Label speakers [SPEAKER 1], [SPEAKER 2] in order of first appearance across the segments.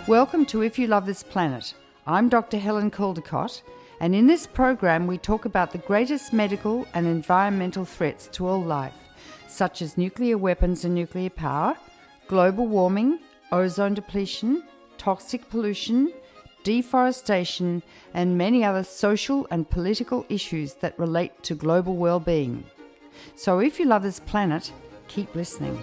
[SPEAKER 1] Welcome to If You Love This Planet. I'm Dr. Helen Caldecott, and in this program we talk about the greatest medical and environmental threats to all life, such as nuclear weapons and nuclear power, global warming, ozone depletion, toxic pollution, deforestation, and many other social and political issues that relate to global well-being. So if you love this planet, keep listening.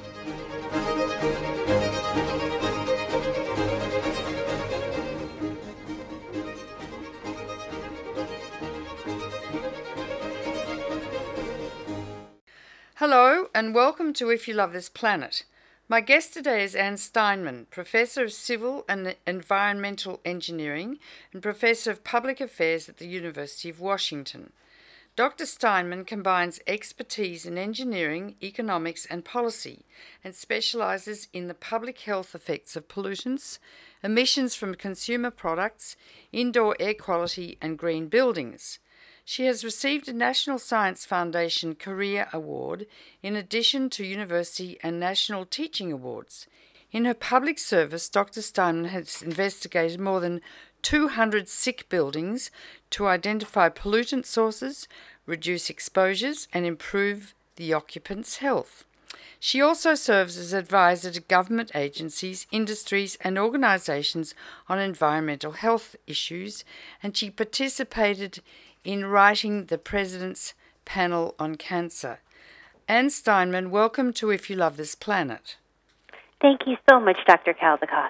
[SPEAKER 1] Hello and welcome to If You Love This Planet. My guest today is Anne Steinman, Professor of Civil and Environmental Engineering and Professor of Public Affairs at the University of Washington. Dr. Steinman combines expertise in engineering, economics and policy and specialises in the public health effects of pollutants, emissions from consumer products, indoor air quality and green buildings. She has received a National Science Foundation Career Award in addition to university and national teaching awards. In her public service, Dr. Steinman has investigated more than 200 sick buildings to identify pollutant sources, reduce exposures, and improve the occupants' health. She also serves as advisor to government agencies, industries, and organisations on environmental health issues, and she participated in writing the President's Panel on Cancer. Anne Steinman, welcome to If You Love This Planet.
[SPEAKER 2] Thank you so much, Dr. Caldecott.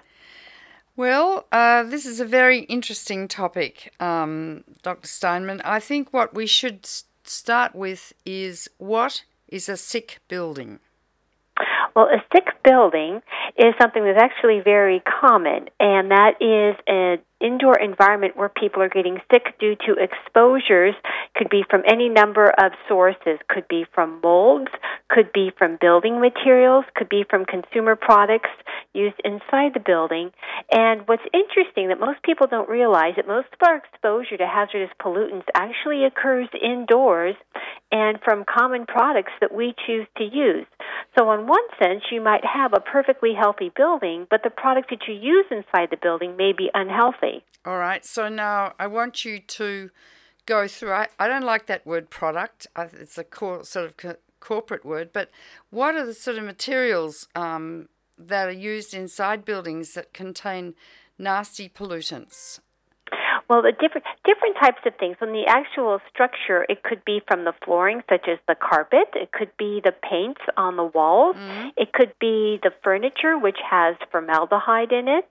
[SPEAKER 1] Well, this is a very interesting topic, Dr. Steinman. I think what we should start with is, what is a sick building?
[SPEAKER 2] Well, a sick building is something that's actually very common, and that is an indoor environment where people are getting sick due to exposures. Could be from any number of sources. Could be from molds, could be from building materials, could be from consumer products used inside the building. And what's interesting that most people don't realize that most of our exposure to hazardous pollutants actually occurs indoors and from common products that we choose to use. So in one sense, you might have a perfectly healthy building, but the products that you use inside the building may be unhealthy.
[SPEAKER 1] All right, so now I want you to go through, I don't like that word product, it's a corporate word, but what are the sort of materials that are used inside buildings that contain nasty pollutants?
[SPEAKER 2] Well, the different types of things. In the actual structure, it could be from the flooring, such as the carpet. It could be the paints on the walls. Mm-hmm. It could be the furniture, which has formaldehyde in it.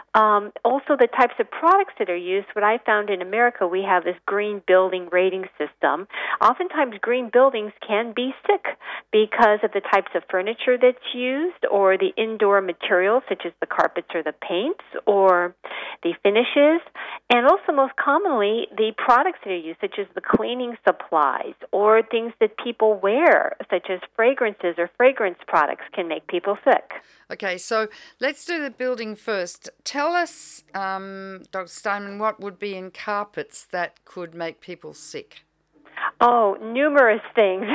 [SPEAKER 2] Also, the types of products that are used. What I found in America, we have this green building rating system. Oftentimes, green buildings can be sick because of the types of furniture that's used or the indoor materials, such as the carpets or the paints or the finishes. And also, most commonly, the products that are used, such as the cleaning supplies or things that people wear, such as fragrances or fragrance products, can make people sick.
[SPEAKER 1] Okay, so let's do the building first. Tell us, Dr. Steinman, what would be in carpets that could make people sick?
[SPEAKER 2] Oh, numerous things.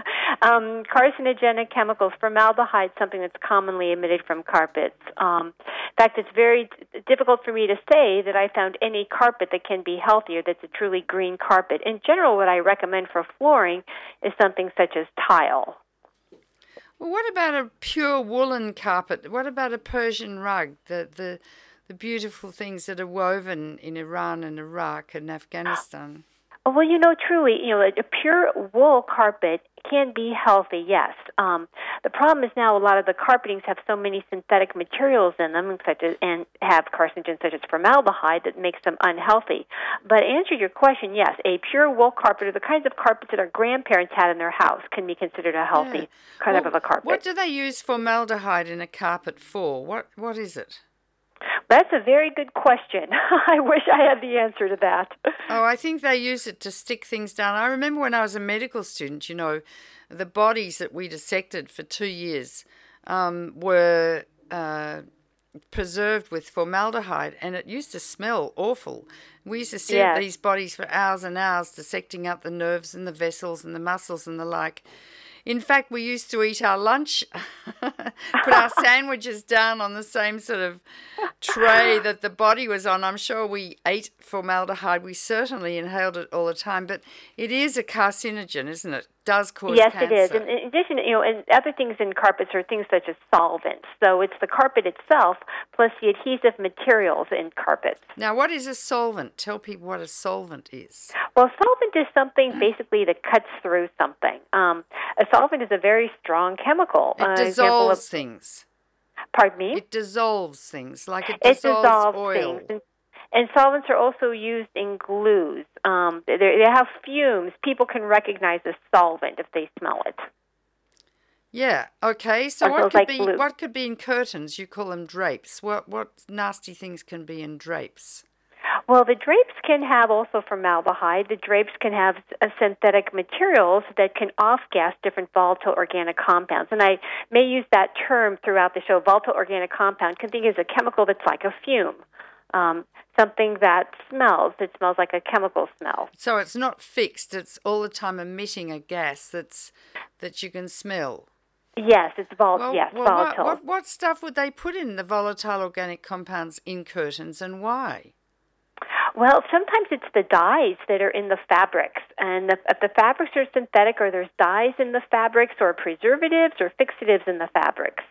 [SPEAKER 2] Carcinogenic chemicals, formaldehyde, something that's commonly emitted from carpets. In fact, it's very difficult for me to say that I found any carpet that can be healthier that's a truly green carpet. In general, what I recommend for flooring is something such as tile.
[SPEAKER 1] Well, what about a pure woolen carpet? What about a Persian rug, the beautiful things that are woven in Iran and Iraq and Afghanistan?
[SPEAKER 2] Well, truly, a pure wool carpet can be healthy, yes. The problem is now a lot of the carpetings have so many synthetic materials in them, and have carcinogens such as formaldehyde that makes them unhealthy. But to answer your question, yes, a pure wool carpet, or the kinds of carpets that our grandparents had in their house, can be considered a healthy kind of a carpet.
[SPEAKER 1] What do they use formaldehyde in a carpet for? What is it?
[SPEAKER 2] That's a very good question. I wish I had the answer to that.
[SPEAKER 1] Oh, I think they use it to stick things down. I remember when I was a medical student, the bodies that we dissected for 2 years were preserved with formaldehyde, and it used to smell awful. We used to sit at these bodies for hours and hours dissecting out the nerves and the vessels and the muscles and the like. In fact, we used to eat our lunch, put our sandwiches down on the same sort of tray that the body was on. I'm sure we ate formaldehyde. We certainly inhaled it all the time, but it is a carcinogen, isn't it? Does cause
[SPEAKER 2] yes,
[SPEAKER 1] cancer.
[SPEAKER 2] it is. And in addition, and other things in carpets are things such as solvents. So it's the carpet itself plus the adhesive materials in carpets.
[SPEAKER 1] Now, what is a solvent? Tell people what a solvent is.
[SPEAKER 2] Well, solvent is something basically that cuts through something. A solvent is a very strong chemical.
[SPEAKER 1] It dissolves things.
[SPEAKER 2] Pardon me?
[SPEAKER 1] It dissolves things, like it
[SPEAKER 2] dissolves
[SPEAKER 1] dissolves oil.
[SPEAKER 2] Things. And solvents are also used in glues. They have fumes. People can recognize a solvent if they smell it.
[SPEAKER 1] Yeah. Okay. So what could be in curtains? You call them drapes. What nasty things can be in drapes?
[SPEAKER 2] Well, the drapes can have also formaldehyde. The drapes can have synthetic materials that can off-gas different volatile organic compounds. And I may use that term throughout the show. Volatile organic compound can think as a chemical that's like a fume. Something that smells. It smells like a chemical smell.
[SPEAKER 1] So it's not fixed. It's all the time emitting a gas that you can smell.
[SPEAKER 2] Yes, it's volatile.
[SPEAKER 1] What stuff would they put in the volatile organic compounds in curtains, and why?
[SPEAKER 2] Well, sometimes it's the dyes that are in the fabrics. And if the fabrics are synthetic, or there's dyes in the fabrics, or preservatives or fixatives in the fabrics.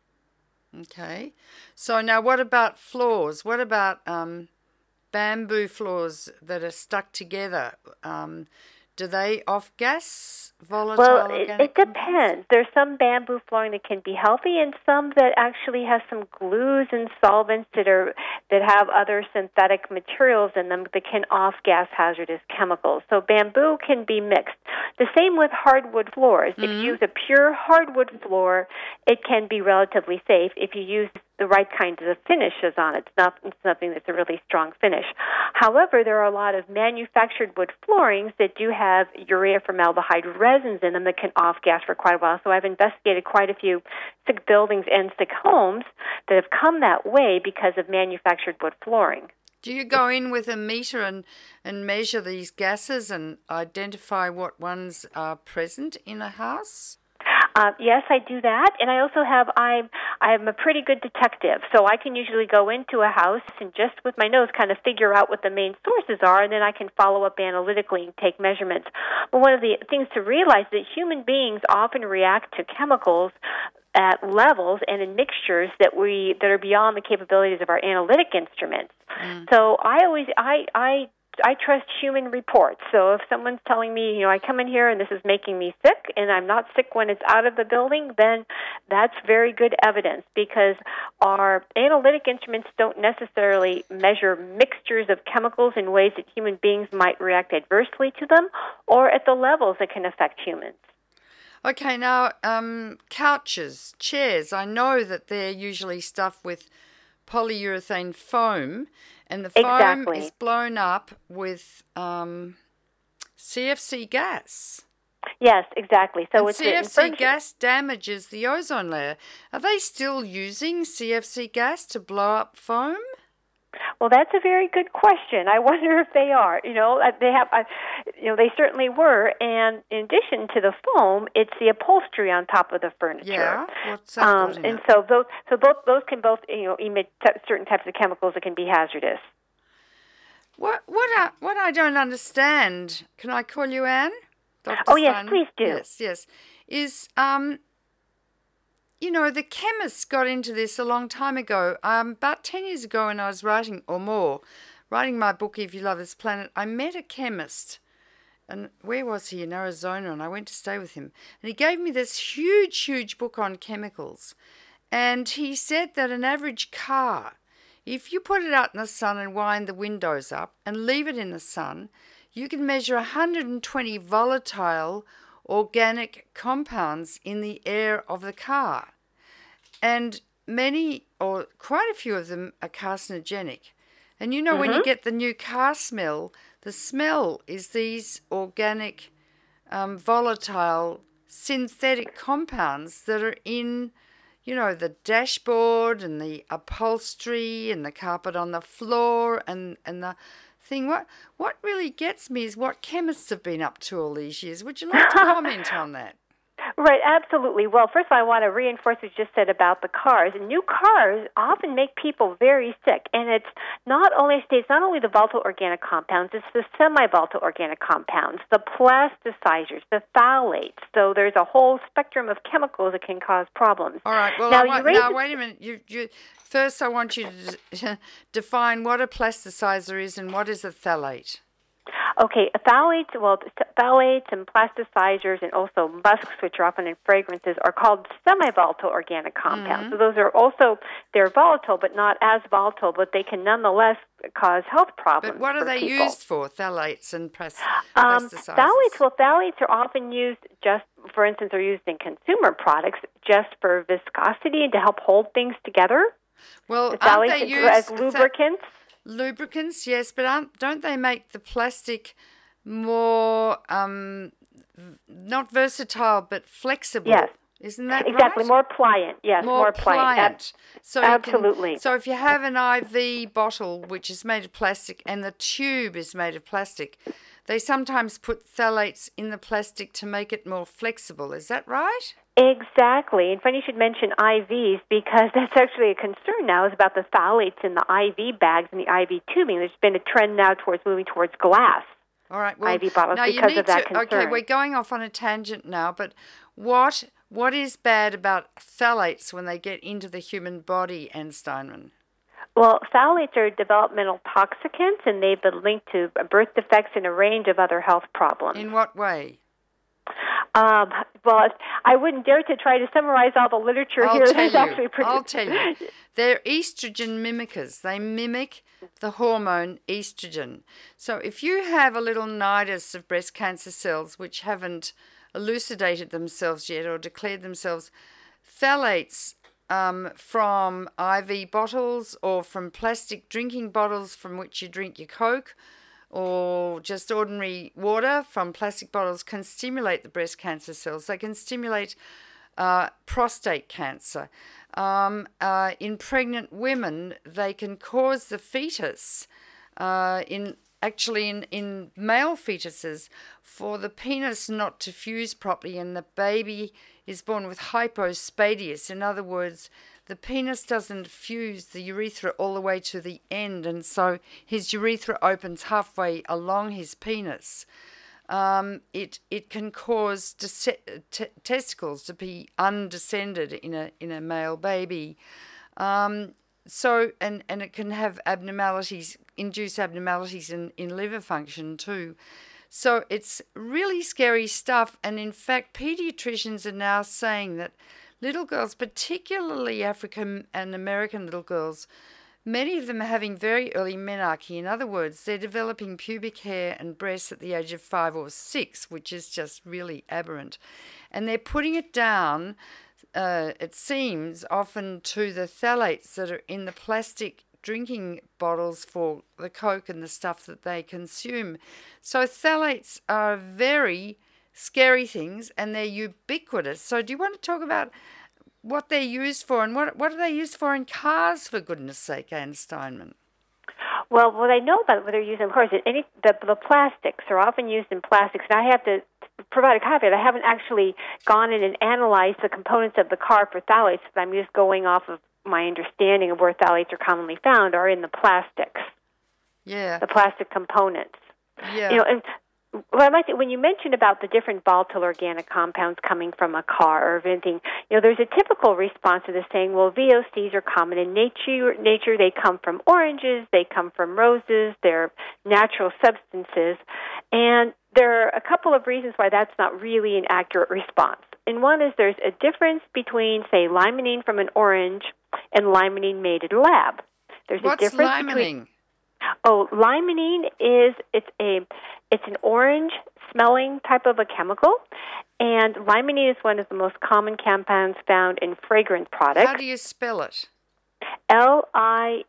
[SPEAKER 1] Okay. So now what about floors? What about bamboo floors that are stuck together? Do they off-gas volatile organic
[SPEAKER 2] Well, it depends. There's some bamboo flooring that can be healthy, and some that actually have some glues and solvents that have other synthetic materials in them that can off-gas hazardous chemicals. So bamboo can be mixed. The same with hardwood floors. If you use a pure hardwood floor, it can be relatively safe if you use the right kinds of finishes on it. It's something that's a really strong finish. However, there are a lot of manufactured wood floorings that do have urea formaldehyde resins in them that can off-gas for quite a while. So I've investigated quite a few sick buildings and sick homes that have come that way because of manufactured wood flooring.
[SPEAKER 1] Do you go in with a meter and measure these gases and identify what ones are present in a house?
[SPEAKER 2] Yes, I do that, and I also have. I'm a pretty good detective, so I can usually go into a house and just with my nose kind of figure out what the main sources are, and then I can follow up analytically and take measurements. But one of the things to realize is that human beings often react to chemicals at levels and in mixtures that are beyond the capabilities of our analytic instruments. So I trust human reports. So if someone's telling me, I come in here and this is making me sick, and I'm not sick when it's out of the building, then that's very good evidence, because our analytic instruments don't necessarily measure mixtures of chemicals in ways that human beings might react adversely to them, or at the levels that can affect humans.
[SPEAKER 1] Okay, now couches, chairs, I know that they're usually stuffed with polyurethane foam, and the foam is blown up with CFC gas.
[SPEAKER 2] Yes, exactly. So it's
[SPEAKER 1] CFC gas damages the ozone layer. Are they still using CFC gas to blow up foam?
[SPEAKER 2] Well, that's a very good question. I wonder if they are. They certainly were. And in addition to the foam, it's the upholstery on top of the furniture.
[SPEAKER 1] Yeah, what's that?
[SPEAKER 2] And so those can both emit certain types of chemicals that can be hazardous.
[SPEAKER 1] What I don't understand, can I call you Anne? Dr.
[SPEAKER 2] Oh, yes,
[SPEAKER 1] Stein?
[SPEAKER 2] please do.
[SPEAKER 1] Yes. Is, the chemists got into this a long time ago. About 10 years ago when I was writing my book, If You Love This Planet, I met a chemist. And where was he? In Arizona, and I went to stay with him. And he gave me this huge, huge book on chemicals. And he said that an average car, if you put it out in the sun and wind the windows up and leave it in the sun, you can measure 120 volatile organic compounds in the air of the car. And many, or quite a few of them, are carcinogenic. And when you get the new car smell, the smell is these organic, volatile, synthetic compounds that are in the dashboard and the upholstery and the carpet on the floor and the thing. What really gets me is what chemists have been up to all these years. Would you like to comment on that?
[SPEAKER 2] Right, absolutely. Well, first of all, I want to reinforce what you just said about the cars. New cars often make people very sick, and it's not only the volatile organic compounds, it's the semi-volatile organic compounds, the plasticizers, the phthalates. So there's a whole spectrum of chemicals that can cause problems.
[SPEAKER 1] All right. Well, now wait a minute. First, I want you to define what a plasticizer is and what is a phthalate.
[SPEAKER 2] Okay, phthalates and plasticizers and also musks, which are often in fragrances, are called semi-volatile organic compounds. So those are also, they're volatile, but not as volatile, but they can nonetheless cause health problems.
[SPEAKER 1] But what are they
[SPEAKER 2] people.
[SPEAKER 1] used for, phthalates and plasticizers?
[SPEAKER 2] Phthalates are often used just, for instance, are used in consumer products just for viscosity and to help hold things together.
[SPEAKER 1] Well, aren't they used
[SPEAKER 2] as lubricants?
[SPEAKER 1] Lubricants, yes, but don't they make the plastic more not versatile but flexible?
[SPEAKER 2] Yes.
[SPEAKER 1] Isn't that
[SPEAKER 2] exactly
[SPEAKER 1] right?
[SPEAKER 2] More pliant? Yes, more pliant. Absolutely.
[SPEAKER 1] So if you have an IV bottle which is made of plastic and the tube is made of plastic, they sometimes put phthalates in the plastic to make it more flexible. Is that right?
[SPEAKER 2] Exactly. And funny you should mention IVs because that's actually a concern now is about the phthalates in the IV bags and the IV tubing. There's been a trend now moving towards glass.
[SPEAKER 1] All right. Well,
[SPEAKER 2] IV bottles because of that concern.
[SPEAKER 1] Okay, we're going off on a tangent now, but what is bad about phthalates when they get into the human body, Anne Steinman?
[SPEAKER 2] Well, phthalates are developmental toxicants, and they've been linked to birth defects and a range of other health problems.
[SPEAKER 1] In what way?
[SPEAKER 2] Well, I wouldn't dare to try to summarize all the literature here.
[SPEAKER 1] I'll tell you. They're estrogen mimickers. They mimic the hormone estrogen. So if you have a little nidus of breast cancer cells which haven't elucidated themselves yet or declared themselves, phthalates from IV bottles or from plastic drinking bottles from which you drink your Coke or just ordinary water from plastic bottles can stimulate the breast cancer cells. They can stimulate prostate cancer. In pregnant women, they can cause the fetus, in male fetuses, for the penis not to fuse properly and the baby is born with hypospadias. In other words, the penis doesn't fuse the urethra all the way to the end, and so his urethra opens halfway along his penis. It can cause testicles to be undescended in a male baby. So it can have induce abnormalities in liver function too. So it's really scary stuff. And in fact, pediatricians are now saying that little girls, particularly African and American little girls, many of them are having very early menarche. In other words, they're developing pubic hair and breasts at the age of 5 or 6, which is just really aberrant. And they're putting it down, it seems, often to the phthalates that are in the plastic drinking bottles for the Coke and the stuff that they consume. So phthalates are very scary things and they're ubiquitous. So do you want to talk about what they're used for and what are they used for in cars, for goodness sake, Anne Steinman?
[SPEAKER 2] Well, what I know about what they're used in cars, the plastics are often used in plastics, and I have to provide a caveat. I haven't actually gone in and analyzed the components of the car for phthalates, but I'm just going off of my understanding of where phthalates are commonly found are in the plastics.
[SPEAKER 1] Yeah.
[SPEAKER 2] The plastic components.
[SPEAKER 1] Yeah.
[SPEAKER 2] And what I might say, when you mentioned about the different volatile organic compounds coming from a car or anything, there's a typical response to this saying, well, VOCs are common in nature. They come from oranges, they come from roses, they're natural substances. And there are a couple of reasons why that's not really an accurate response. And one is there's a difference between, say, limonene from an orange and limonene made in a lab.
[SPEAKER 1] What's limonene?
[SPEAKER 2] Limonene it's an orange-smelling type of a chemical, and limonene is one of the most common compounds found in fragrance products.
[SPEAKER 1] How do you spell it?
[SPEAKER 2] Limonene,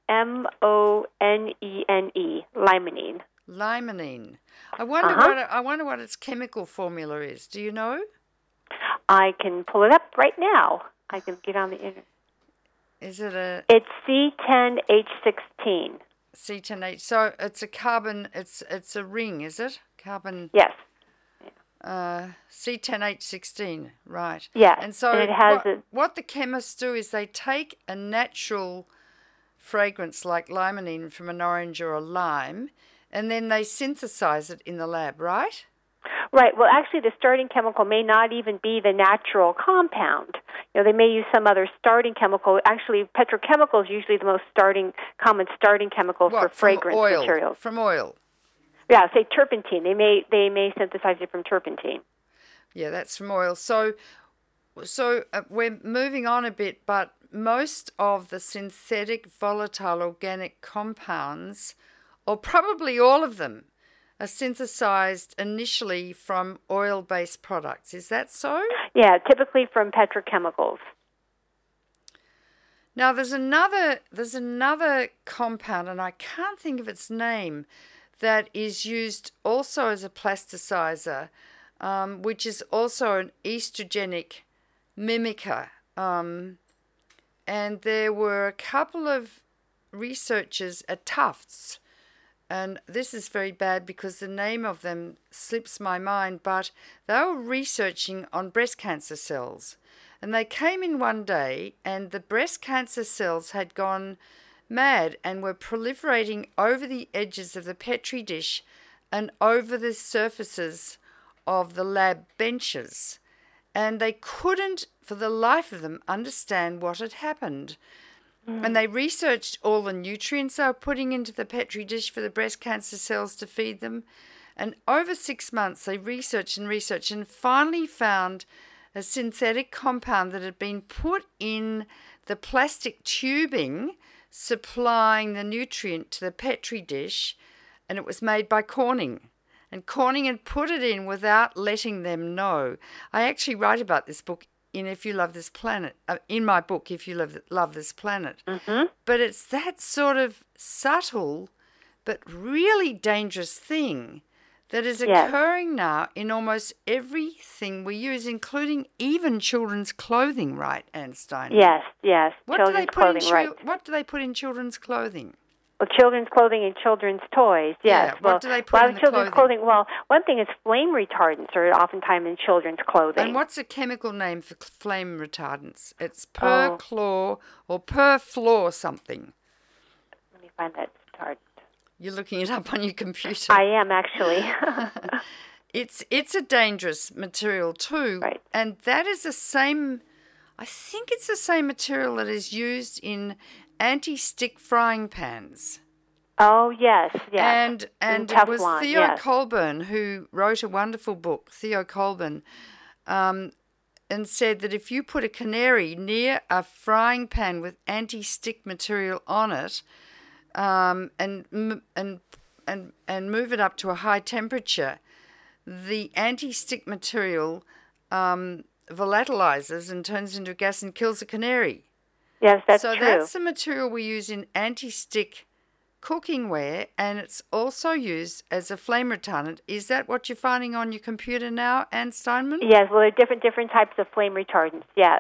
[SPEAKER 2] limonene.
[SPEAKER 1] Limonene. I wonder what its chemical formula is. Do you know?
[SPEAKER 2] I can pull it up right now. I can get on the internet.
[SPEAKER 1] Is it a?
[SPEAKER 2] It's C10H16.
[SPEAKER 1] C10H. So it's a carbon. It's a ring, is it? Carbon.
[SPEAKER 2] Yes.
[SPEAKER 1] C10H16, right.
[SPEAKER 2] Yes,
[SPEAKER 1] And so
[SPEAKER 2] and it has
[SPEAKER 1] what the chemists do is they take a natural fragrance like limonene from an orange or a lime, and then they synthesize it in the lab, right?
[SPEAKER 2] Right. Well, actually, the starting chemical may not even be the natural compound. They may use some other starting chemical. Actually, petrochemical is usually the most common starting chemical for fragrance materials.
[SPEAKER 1] From oil.
[SPEAKER 2] Yeah, say turpentine. They may synthesize it from turpentine.
[SPEAKER 1] Yeah, that's from oil. So we're moving on a bit, but most of the synthetic volatile organic compounds, or probably all of them, are synthesized initially from oil-based products. Is that so?
[SPEAKER 2] Yeah, typically from petrochemicals.
[SPEAKER 1] Now, there's another compound, and I can't think of its name, that is used also as a plasticizer, which is also an estrogenic mimicker. And there were a couple of researchers at Tufts, and this is very bad because the name of them slips my mind, but they were researching on breast cancer cells. And they came in one day, and the breast cancer cells had gone mad and were proliferating over the edges of the Petri dish and over the surfaces of the lab benches. And they couldn't, for the life of them, understand what had happened. And they researched all the nutrients they were putting into the Petri dish for the breast cancer cells to feed them. And over 6 months, they researched and finally found a synthetic compound that had been put in the plastic tubing supplying the nutrient to the Petri dish, and it was made by Corning. And Corning had put it in without letting them know. I actually write about this book in If You Love This Planet, in my book, If You Love This Planet.
[SPEAKER 2] Mm-hmm.
[SPEAKER 1] But it's that sort of subtle but really dangerous thing that is occurring now in almost everything we use, including even children's clothing, right, Anne Steinman?
[SPEAKER 2] Yes. Children's clothing, right.
[SPEAKER 1] What do they put in children's clothing?
[SPEAKER 2] Well, children's clothing and children's toys, yes.
[SPEAKER 1] Yeah, what do they put in the
[SPEAKER 2] children's
[SPEAKER 1] clothing?
[SPEAKER 2] Well, one thing is flame retardants are oftentimes in children's clothing.
[SPEAKER 1] And what's the chemical name for flame retardants? It's perchlor or perfluor something.
[SPEAKER 2] Let me find that retardant.
[SPEAKER 1] You're looking it up on your computer.
[SPEAKER 2] I am, actually.
[SPEAKER 1] It's a dangerous material too.
[SPEAKER 2] Right.
[SPEAKER 1] And that is the same, I think it's the same material that is used in anti-stick frying pans.
[SPEAKER 2] Oh, yes.
[SPEAKER 1] And it was Theo Colburn who wrote a wonderful book, Theo Colburn, and said that if you put a canary near a frying pan with anti-stick material on it, and move it up to a high temperature, the anti-stick material volatilizes and turns into a gas and kills the canary.
[SPEAKER 2] Yes, that's true.
[SPEAKER 1] So that's the material we use in anti-stick cooking ware, and it's also used as a flame retardant. Is that what you're finding on your computer now, Anne Steinman?
[SPEAKER 2] Yes, well, there are different types of flame retardants, yes.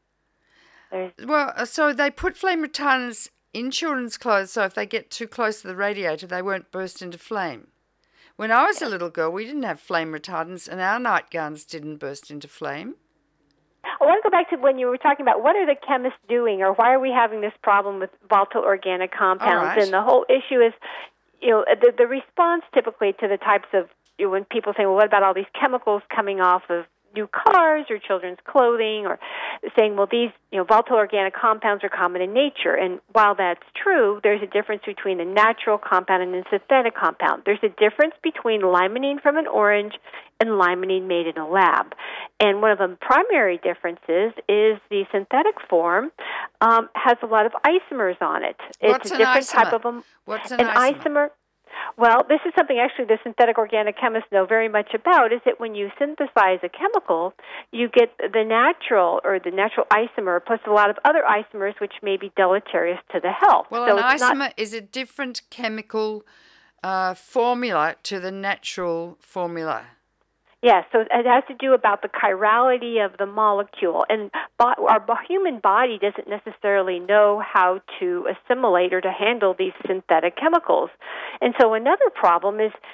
[SPEAKER 1] Well, so they put flame retardants in children's clothes so if they get too close to the radiator, they won't burst into flame. When I was a little girl, we didn't have flame retardants, and our nightgowns didn't burst into flame.
[SPEAKER 2] I want to go back to when you were talking about what are the chemists doing, or why are we having this problem with volatile organic compounds?
[SPEAKER 1] Right.
[SPEAKER 2] And the whole issue is, the response typically to the types of, when people say, well, what about all these chemicals coming off of new cars or children's clothing, or saying, well, these volatile organic compounds are common in nature. And while that's true, there's a difference between a natural compound and a synthetic compound. There's a difference between limonene from an orange and limonene made in a lab. And one of the primary differences is the synthetic form has a lot of isomers on it.
[SPEAKER 1] What's
[SPEAKER 2] a different
[SPEAKER 1] isomer?
[SPEAKER 2] Type of
[SPEAKER 1] What's an
[SPEAKER 2] isomer? Well, this is something actually the synthetic organic chemists know very much about, is that when you synthesize a chemical, you get the natural isomer plus a lot of other isomers which may be deleterious to the health.
[SPEAKER 1] Well, so an isomer is a different chemical formula to the natural formula.
[SPEAKER 2] Yes, so it has to do about the chirality of the molecule. And our human body doesn't necessarily know how to assimilate or to handle these synthetic chemicals. And so another problem is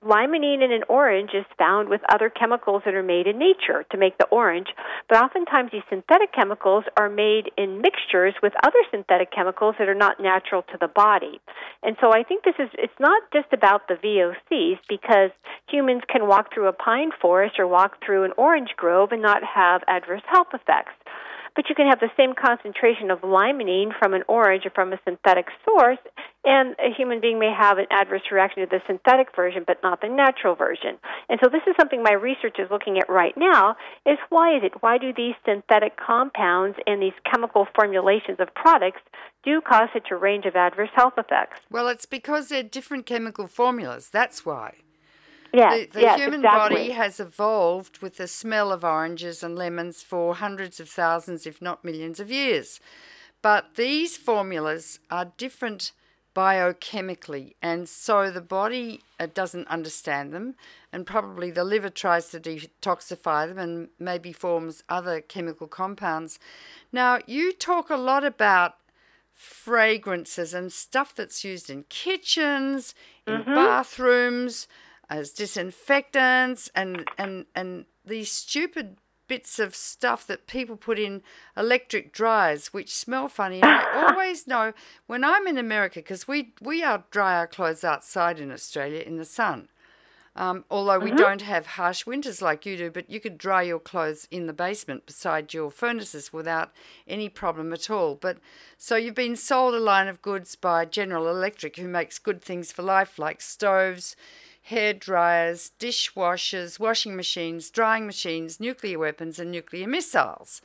[SPEAKER 2] limonene in an orange is found with other chemicals that are made in nature to make the orange, but oftentimes these synthetic chemicals are made in mixtures with other synthetic chemicals that are not natural to the body. And so I think it's not just about the VOCs, because humans can walk through a pine forest or walk through an orange grove and not have adverse health effects. But you can have the same concentration of limonene from an orange or from a synthetic source, and a human being may have an adverse reaction to the synthetic version but not the natural version. And so this is something my research is looking at right now, is why is it? Why do these synthetic compounds and these chemical formulations of products do cause such a range of adverse health effects?
[SPEAKER 1] Well, it's because they're different chemical formulas. That's why.
[SPEAKER 2] Yes,
[SPEAKER 1] the human body has evolved with the smell of oranges and lemons for hundreds of thousands, if not millions of years. But these formulas are different biochemically, and so the body doesn't understand them, and probably the liver tries to detoxify them and maybe forms other chemical compounds. Now, you talk a lot about fragrances and stuff that's used in kitchens, in bathrooms, as disinfectants, and these stupid bits of stuff that people put in electric dryers which smell funny. And I always know when I'm in America, because we dry our clothes outside in Australia in the sun, although we don't have harsh winters like you do, but you could dry your clothes in the basement beside your furnaces without any problem at all. But so you've been sold a line of goods by General Electric, who makes good things for life like stoves, hair dryers, dishwashers, washing machines, drying machines, nuclear weapons, and nuclear missiles.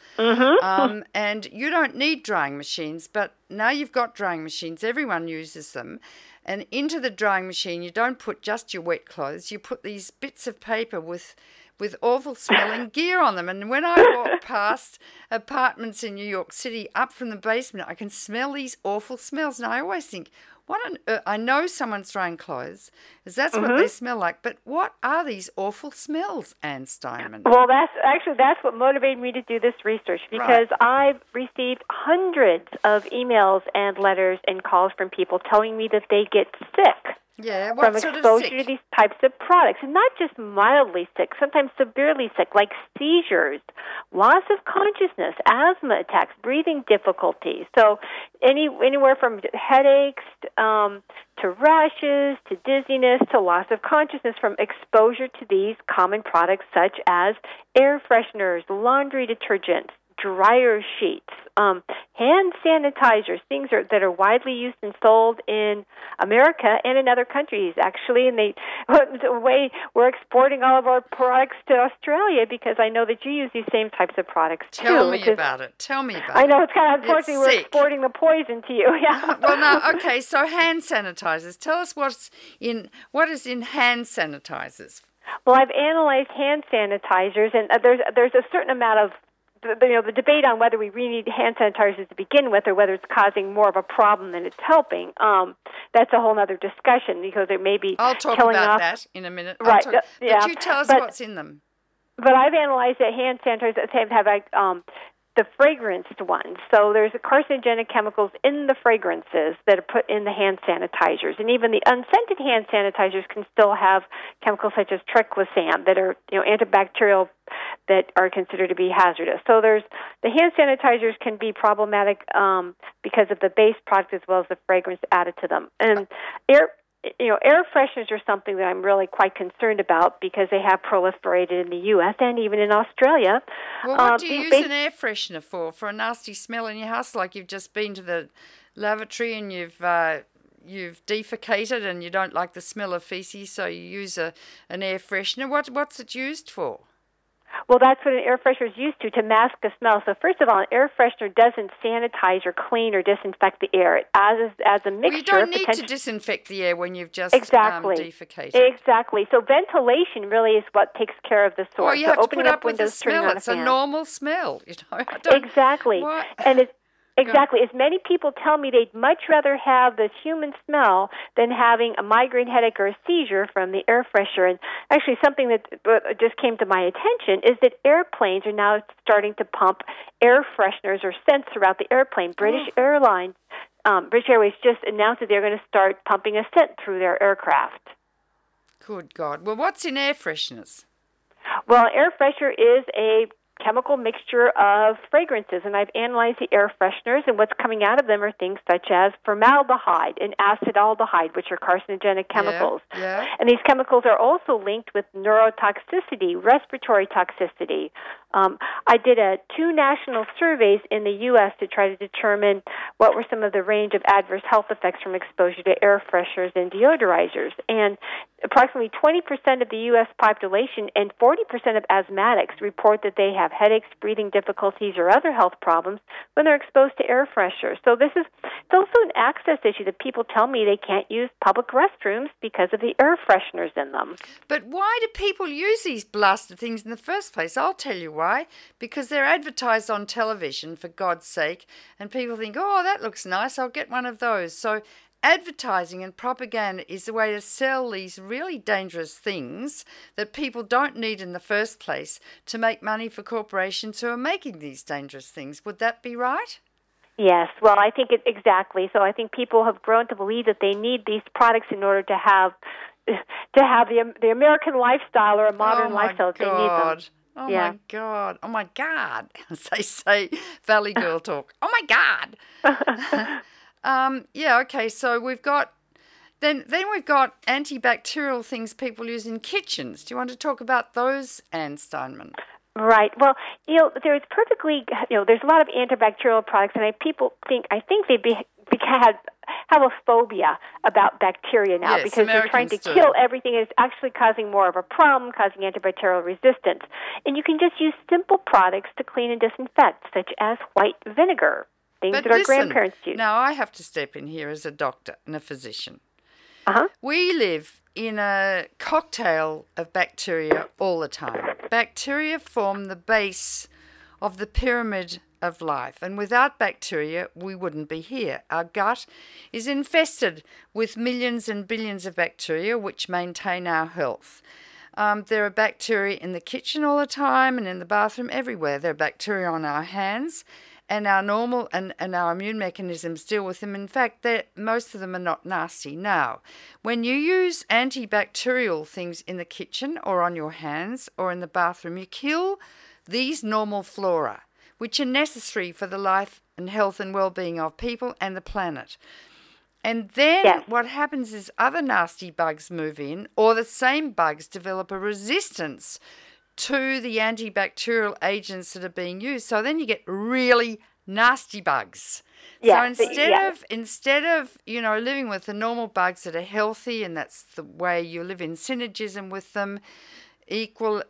[SPEAKER 1] And you don't need drying machines, but now you've got drying machines. Everyone uses them. And into the drying machine, you don't put just your wet clothes. You put these bits of paper with awful smelling gear on them. And when I walk past apartments in New York City up from the basement, I can smell these awful smells. And I always think, what on earth? I know someone's drying clothes, because that's what they smell like. But what are these awful smells, Ann Steinman?
[SPEAKER 2] Well, that's what motivated me to do this research, because I've received hundreds of emails and letters and calls from people telling me that they get sick.
[SPEAKER 1] Yeah, what
[SPEAKER 2] from
[SPEAKER 1] sort
[SPEAKER 2] exposure
[SPEAKER 1] of sick?
[SPEAKER 2] to these types of products, and not just mildly sick, sometimes severely sick, like seizures, loss of consciousness, asthma attacks, breathing difficulties. So anywhere from headaches to rashes to dizziness to loss of consciousness from exposure to these common products such as air fresheners, laundry detergents, dryer sheets, hand sanitizers, things that are widely used and sold in America and in other countries, actually. And the way we're exporting all of our products to Australia, because I know that you use these same types of products too.
[SPEAKER 1] Tell me about it.
[SPEAKER 2] I know, it's kind of unfortunately we're
[SPEAKER 1] sick.
[SPEAKER 2] Exporting the poison to you. Yeah.
[SPEAKER 1] Well, no, okay. So hand sanitizers. Tell us what is in hand sanitizers.
[SPEAKER 2] Well, I've analyzed hand sanitizers, and there's a certain amount of the debate on whether we really need hand sanitizers to begin with, or whether it's causing more of a problem than it's helping. That's a whole other discussion, because it may be
[SPEAKER 1] I'll talk
[SPEAKER 2] killing
[SPEAKER 1] about
[SPEAKER 2] off.
[SPEAKER 1] that in a minute.
[SPEAKER 2] Right.
[SPEAKER 1] But you tell us what's in them.
[SPEAKER 2] But I've analyzed that hand sanitizers have the fragranced ones. So there's carcinogenic chemicals in the fragrances that are put in the hand sanitizers. And even the unscented hand sanitizers can still have chemicals such as triclosan that are antibacterial, that are considered to be hazardous. So the hand sanitizers can be problematic because of the base product as well as the fragrance added to them. And air fresheners are something that I'm really quite concerned about, because they have proliferated in the U.S. and even in Australia.
[SPEAKER 1] Well, what do you use an air freshener for? For a nasty smell in your house, like you've just been to the lavatory and you've defecated and you don't like the smell of feces, so you use an air freshener. What's it used for?
[SPEAKER 2] Well, that's what an air freshener is used to mask a smell. So first of all, an air freshener doesn't sanitize or clean or disinfect the air. It adds a mixture.
[SPEAKER 1] Well, you don't need to disinfect the air when you've just defecated.
[SPEAKER 2] Exactly. So ventilation really is what takes care of the source.
[SPEAKER 1] Well, you have
[SPEAKER 2] so
[SPEAKER 1] to put up with the smell. It's a normal smell.
[SPEAKER 2] Exactly. And it's Exactly. As many people tell me they'd much rather have the human smell than having a migraine headache or a seizure from the air freshener. And actually something that just came to my attention is that airplanes are now starting to pump air fresheners or scents throughout the airplane. British Airways just announced that they're going to start pumping a scent through their aircraft.
[SPEAKER 1] Good God. Well, what's in air fresheners?
[SPEAKER 2] Well, air freshener is a chemical mixture of fragrances, and I've analyzed the air fresheners, and what's coming out of them are things such as formaldehyde and acetaldehyde, which are carcinogenic chemicals.
[SPEAKER 1] Yeah.
[SPEAKER 2] And these chemicals are also linked with neurotoxicity, respiratory toxicity. I did 2 national surveys in the U.S. to try to determine what were some of the range of adverse health effects from exposure to air fresheners and deodorizers. And approximately 20% of the U.S. population and 40% of asthmatics report that they have headaches, breathing difficulties, or other health problems when they're exposed to air fresheners. So it's also an access issue that people tell me they can't use public restrooms because of the air fresheners in them.
[SPEAKER 1] But why do people use these blasted things in the first place? I'll tell you why. Because they're advertised on television, for God's sake, and people think, oh, that looks nice, I'll get one of those. So advertising and propaganda is the way to sell these really dangerous things that people don't need in the first place to make money for corporations who are making these dangerous things. Would that be right?
[SPEAKER 2] Yes, well, I think exactly. So I think people have grown to believe that they need these products in order to have the American lifestyle or a modern lifestyle. They need them.
[SPEAKER 1] Oh, yeah. My God. Oh, my God. As they say, Valley Girl talk. Oh, my God. Okay, so we've got... Then we've got antibacterial things people use in kitchens. Do you want to talk about those, Anne Steinman?
[SPEAKER 2] Right. Well, there's there's a lot of antibacterial products, and I think they have a phobia about bacteria now,
[SPEAKER 1] yes,
[SPEAKER 2] because
[SPEAKER 1] Americans
[SPEAKER 2] they're trying to
[SPEAKER 1] do.
[SPEAKER 2] kill everything. It's actually causing more of a problem, causing antibacterial resistance. And you can just use simple products to clean and disinfect, such as white vinegar, things
[SPEAKER 1] But
[SPEAKER 2] that our
[SPEAKER 1] listen,
[SPEAKER 2] grandparents used.
[SPEAKER 1] Now I have to step in here as a doctor and a physician.
[SPEAKER 2] Uh-huh.
[SPEAKER 1] We live in a cocktail of bacteria all the time. Bacteria form the base of the pyramid of life, and without bacteria we wouldn't be here. Our gut is infested with millions and billions of bacteria which maintain our health. There are bacteria in the kitchen all the time and in the bathroom, everywhere. There are bacteria on our hands, and our normal and our immune mechanisms deal with them. In fact, most of them are not nasty. Now, when you use antibacterial things in the kitchen or on your hands or in the bathroom, you kill these normal flora, which are necessary for the life and health and well-being of people and the planet. And then what happens is other nasty bugs move in, or the same bugs develop a resistance to the antibacterial agents that are being used. So then you get really nasty bugs.
[SPEAKER 2] Yeah,
[SPEAKER 1] so instead of living with the normal bugs that are healthy, and that's the way you live in synergism with them, equal,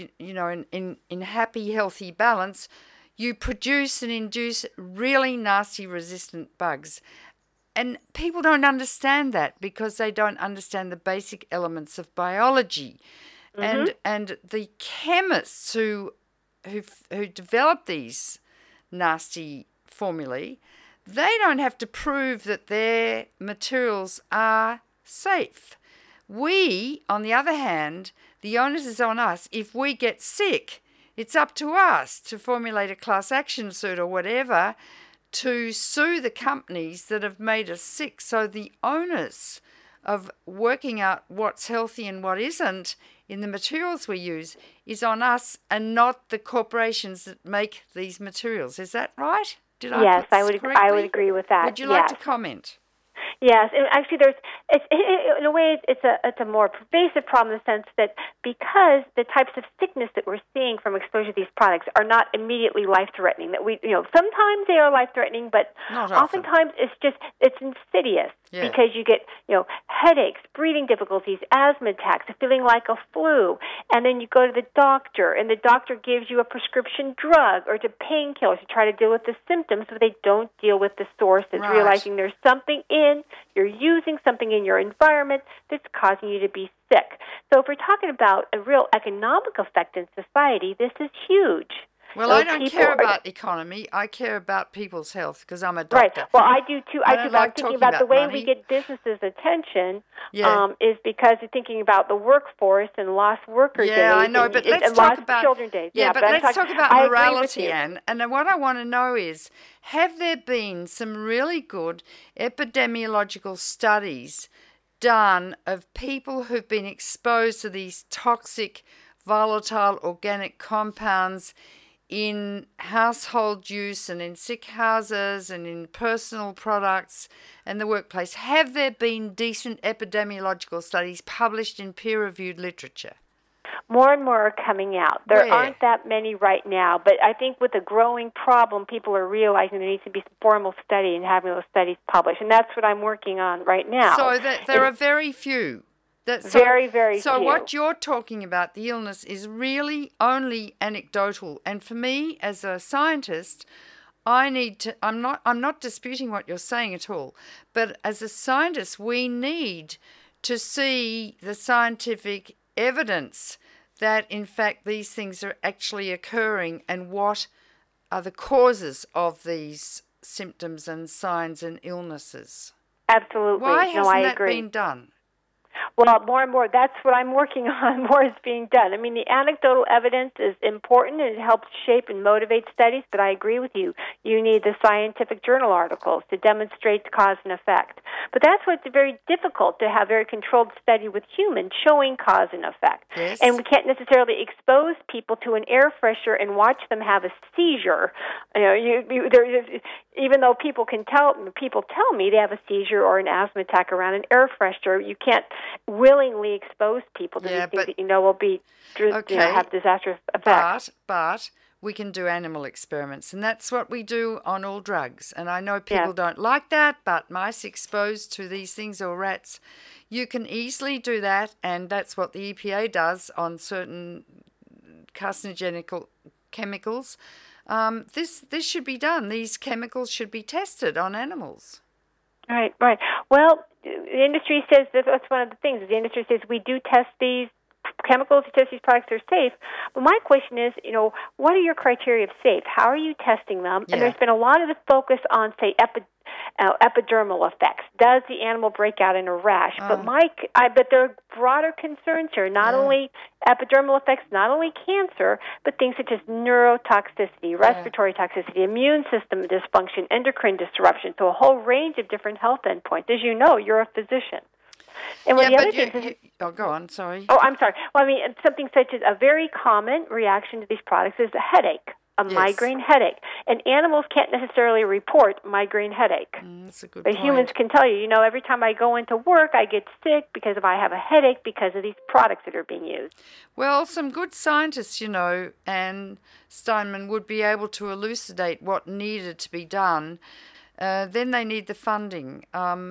[SPEAKER 1] in happy, healthy balance, you produce and induce really nasty resistant bugs. And people don't understand that because they don't understand the basic elements of biology. Mm-hmm. And the chemists who develop these nasty formulae, they don't have to prove that their materials are safe. We, on the other hand, the onus is on us. If we get sick, it's up to us to formulate a class action suit or whatever to sue the companies that have made us sick. So the onus of working out what's healthy and what isn't in the materials we use is on us and not the corporations that make these materials. Is that right?
[SPEAKER 2] Yes, I would agree with that.
[SPEAKER 1] Would you like to comment?
[SPEAKER 2] Yes, and actually, in a way, it's a more pervasive problem in the sense that because the types of sickness that we're seeing from exposure to these products are not immediately life-threatening. That sometimes they are life-threatening, but oftentimes it's insidious because you get headaches, breathing difficulties, asthma attacks, feeling like a flu, and then you go to the doctor, and the doctor gives you a prescription drug or to painkillers to try to deal with the symptoms, but they don't deal with the source. It's realizing there's something you're using something in your environment that's causing you to be sick. So if we're talking about a real economic effect in society, this is huge.
[SPEAKER 1] Well, I don't care about economy. I care about people's health because I'm a doctor.
[SPEAKER 2] Right. Well, I do too. I'm thinking about the way
[SPEAKER 1] money.
[SPEAKER 2] we get businesses' attention is because you're thinking about the workforce and lost worker days.
[SPEAKER 1] Yeah, I know, but let's talk about
[SPEAKER 2] children days.
[SPEAKER 1] Yeah, but let's talk about morality, Anne. And what I want to know is, have there been some really good epidemiological studies done of people who've been exposed to these toxic, volatile organic compounds in household use and in sick houses and in personal products and the workplace? Have there been decent epidemiological studies published in peer-reviewed literature?
[SPEAKER 2] More and more are coming out. There aren't that many right now, but I think with the growing problem, people are realizing there needs to be some formal study and having those studies published, and that's what I'm working on right now.
[SPEAKER 1] So there are very few.
[SPEAKER 2] Very few.
[SPEAKER 1] So what you're talking about, the illness, is really only anecdotal. And for me, as a scientist, I'm not disputing what you're saying at all. But as a scientist, we need to see the scientific evidence that, in fact, these things are actually occurring and what are the causes of these symptoms and signs and illnesses.
[SPEAKER 2] Absolutely.
[SPEAKER 1] Why hasn't that
[SPEAKER 2] agree.
[SPEAKER 1] been done?
[SPEAKER 2] Well, more and more, that's what I'm working on. More is being done. I mean, the anecdotal evidence is important, and it helps shape and motivate studies, but I agree with you. You need the scientific journal articles to demonstrate cause and effect. But that's what's very difficult, to have very controlled study with humans showing cause and effect.
[SPEAKER 1] Yes.
[SPEAKER 2] And we can't necessarily expose people to an air freshener and watch them have a seizure. Even though people tell me they have a seizure or an asthma attack around an air freshener, you can't willingly expose people to these things that will be have disastrous effects.
[SPEAKER 1] But we can do animal experiments, and that's what we do on all drugs. And I know people don't like that, but mice exposed to these things, or rats, you can easily do that, and that's what the EPA does on certain carcinogenic chemicals. This should be done. These chemicals should be tested on animals.
[SPEAKER 2] Right. Well, the industry says that's one of the things. The industry says we do test these chemicals, to test these products are safe. But my question is, what are your criteria of safe? How are you testing them?
[SPEAKER 1] Yeah.
[SPEAKER 2] And there's been a lot of the focus on, say, epidermal effects. Does the animal break out in a rash? But there are broader concerns here. Not only epidermal effects, not only cancer, but things such as neurotoxicity, respiratory toxicity, immune system dysfunction, endocrine disruption. So a whole range of different health endpoints. As you know, you're a physician. And one of the other things
[SPEAKER 1] go on, sorry.
[SPEAKER 2] Oh, I'm sorry. Well, I mean, something such as a very common reaction to these products is a headache, migraine headache. And animals can't necessarily report migraine headache.
[SPEAKER 1] That's a good
[SPEAKER 2] but
[SPEAKER 1] point.
[SPEAKER 2] Humans can tell you, every time I go into work, I get sick because I have a headache because of these products that are being used.
[SPEAKER 1] Well, some good scientists, and Steinman would be able to elucidate what needed to be done. Then they need the funding.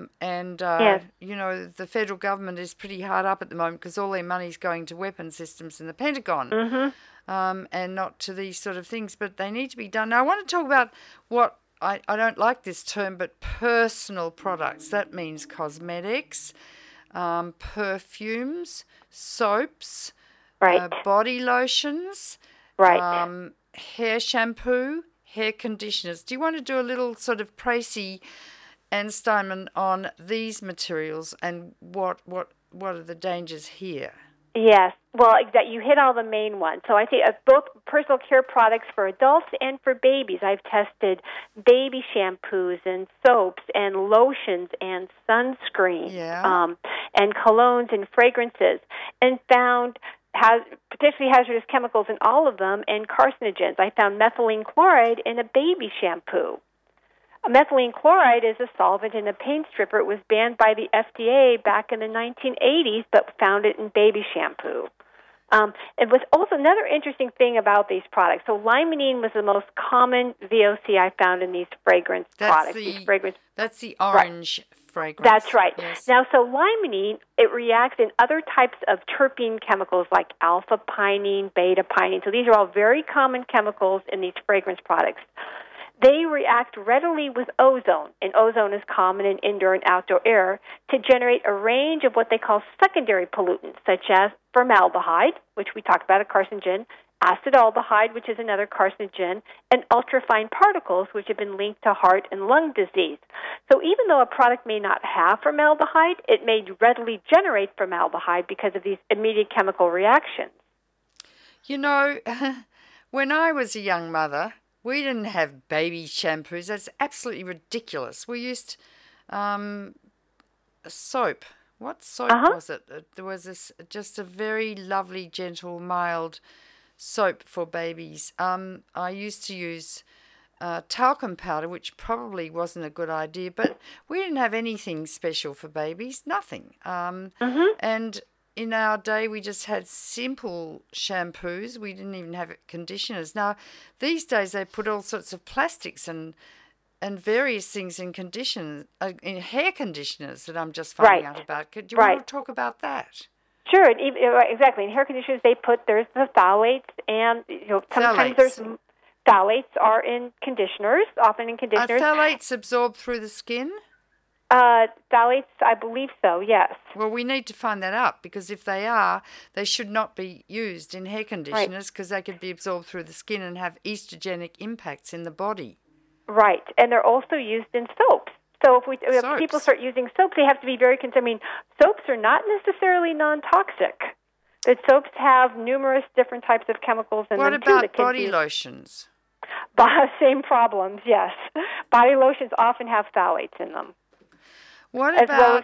[SPEAKER 1] The federal government is pretty hard up at the moment because all their money is going to weapon systems in the Pentagon and not to these sort of things. But they need to be done. Now, I want to talk about what, I don't like this term, but personal products. That means cosmetics, perfumes, soaps, body lotions, hair shampoo, hair conditioners. Do you want to do a little sort of précis, Anne Steinman, on these materials and what are the dangers here?
[SPEAKER 2] Yes. Well, you hit all the main ones. So I think both personal care products for adults and for babies. I've tested baby shampoos and soaps and lotions and sunscreen and colognes and fragrances, and found potentially hazardous chemicals in all of them and carcinogens. I found methylene chloride in a baby shampoo. Methylene chloride is a solvent in a paint stripper. It was banned by the FDA back in the 1980s, but found it in baby shampoo. It was also another interesting thing about these products. So limonene was the most common VOC I found in these fragrance products.
[SPEAKER 1] That's the orange fragrance.
[SPEAKER 2] That's right.
[SPEAKER 1] Yes.
[SPEAKER 2] Now, so limonene, it reacts in other types of terpene chemicals like alpha-pinene, beta-pinene. So these are all very common chemicals in these fragrance products. They react readily with ozone, and ozone is common in indoor and outdoor air, to generate a range of what they call secondary pollutants, such as formaldehyde, which we talked about, a carcinogen, acetaldehyde, which is another carcinogen, and ultrafine particles, which have been linked to heart and lung disease. So even though a product may not have formaldehyde, it may readily generate formaldehyde because of these immediate chemical reactions.
[SPEAKER 1] When I was a young mother, we didn't have baby shampoos. That's absolutely ridiculous. We used soap. What soap was it? There was just a very lovely, gentle, mild soap for babies. I used to use talcum powder, which probably wasn't a good idea, but we didn't have anything special for babies, nothing. And in our day, we just had simple shampoos. We didn't even have conditioners. Now, these days, they put all sorts of plastics and various things in in hair conditioners that I'm just finding out about. Do you want to talk about that?
[SPEAKER 2] Sure, exactly. In hair conditioners, there's the phthalates, and sometimes there's phthalates are in conditioners, often in conditioners.
[SPEAKER 1] Are phthalates absorbed through the skin?
[SPEAKER 2] Phthalates, I believe so, yes.
[SPEAKER 1] Well, we need to find that out, because if they are, they should not be used in hair conditioners, because they could be absorbed through the skin and have estrogenic impacts in the body.
[SPEAKER 2] Right, and they're also used in soaps. So if people start using soaps, they have to be very concerned. I mean, soaps are not necessarily non-toxic. But soaps have numerous different types of chemicals in them, too.
[SPEAKER 1] What about body lotions?
[SPEAKER 2] Same problems, yes. Body lotions often have phthalates in them.
[SPEAKER 1] What about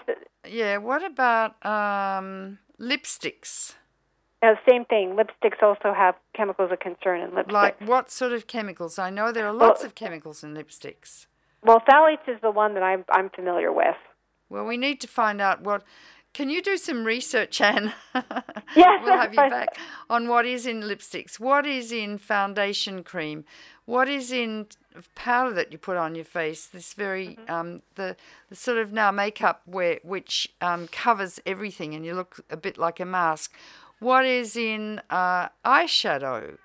[SPEAKER 1] lipsticks?
[SPEAKER 2] Same thing. Lipsticks also have chemicals of concern in lipsticks.
[SPEAKER 1] Like what sort of chemicals? I know there are lots of chemicals in lipsticks.
[SPEAKER 2] Well, phthalates is the one that I'm familiar with.
[SPEAKER 1] Well, we need to find out what... Can you do some research, Anne?
[SPEAKER 2] Yes.
[SPEAKER 1] We'll have you back on what is in lipsticks, what is in foundation cream, what is in powder that you put on your face, this very, the sort of now makeup which covers everything and you look a bit like a mask. What is in eyeshadow,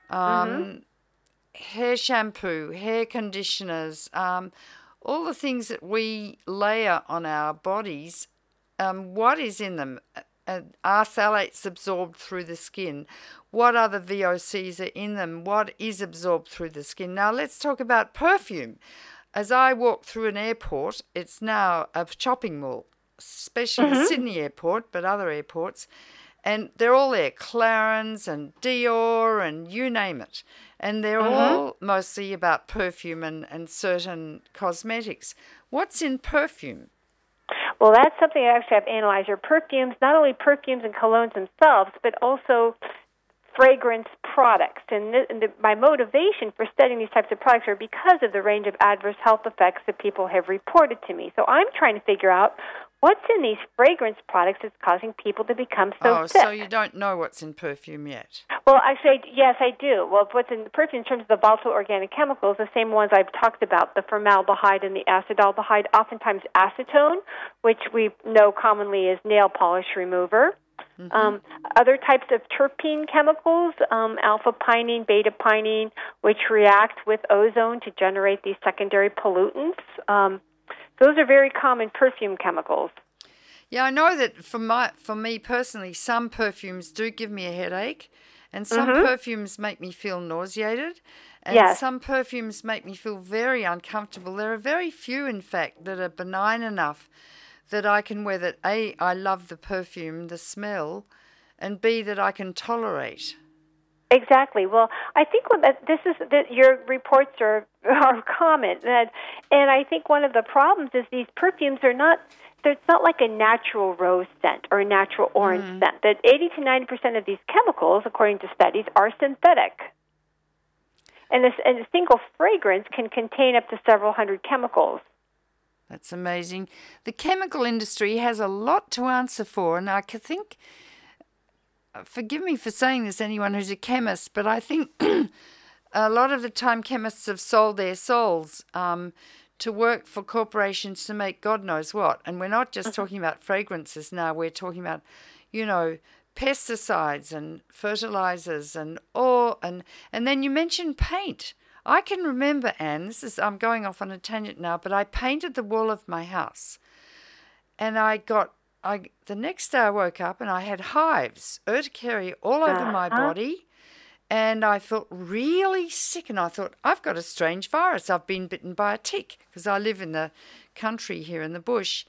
[SPEAKER 1] hair shampoo, hair conditioners, all the things that we layer on our bodies. What is in them? Are phthalates absorbed through the skin? What other VOCs are in them? What is absorbed through the skin? Now let's talk about perfume. As I walk through an airport, it's now a shopping mall, especially the Sydney airport, but other airports, and they're all there, Clarins and Dior and you name it. And they're all mostly about perfume and certain cosmetics. What's in perfume?
[SPEAKER 2] Well, that's something I actually have analyzed. Your perfumes, not only perfumes and colognes themselves, but also fragrance products. And my motivation for studying these types of products are because of the range of adverse health effects that people have reported to me. So I'm trying to figure out what's in these fragrance products that's causing people to become so sick.
[SPEAKER 1] So you don't know what's in perfume yet?
[SPEAKER 2] Well, actually, yes, I do. Well, what's in the perfume in terms of the volatile organic chemicals, the same ones I've talked about, the formaldehyde and the acetaldehyde, oftentimes acetone, which we know commonly as nail polish remover. Other types of terpene chemicals, alpha-pinene, beta-pinene, which react with ozone to generate these secondary pollutants. Those are very common perfume chemicals.
[SPEAKER 1] Yeah, I know that for me personally, some perfumes do give me a headache, and some perfumes make me feel nauseated, and some perfumes make me feel very uncomfortable. There are very few, in fact, that are benign enough that I can wear that, A, I love the perfume, the smell, and B, that I can tolerate.
[SPEAKER 2] Exactly. Well, I think your reports are common, and I think one of the problems is these perfumes are not. It's not like a natural rose scent or a natural orange scent. That 80 to 90% of these chemicals, according to studies, are synthetic. And a single fragrance can contain up to several hundred chemicals.
[SPEAKER 1] That's amazing. The chemical industry has a lot to answer for, and I think, forgive me for saying this, anyone who's a chemist, but I think a lot of the time chemists have sold their souls to work for corporations to make God knows what. And we're not just talking about fragrances now, we're talking about, pesticides and fertilizers and then you mentioned paint. I can remember, Anne, I'm going off on a tangent now, but I painted the wall of my house. And the next day I woke up and I had hives, urticaria all over my body. And I felt really sick, and I thought, I've got a strange virus. I've been bitten by a tick, because I live in the country here in the bush.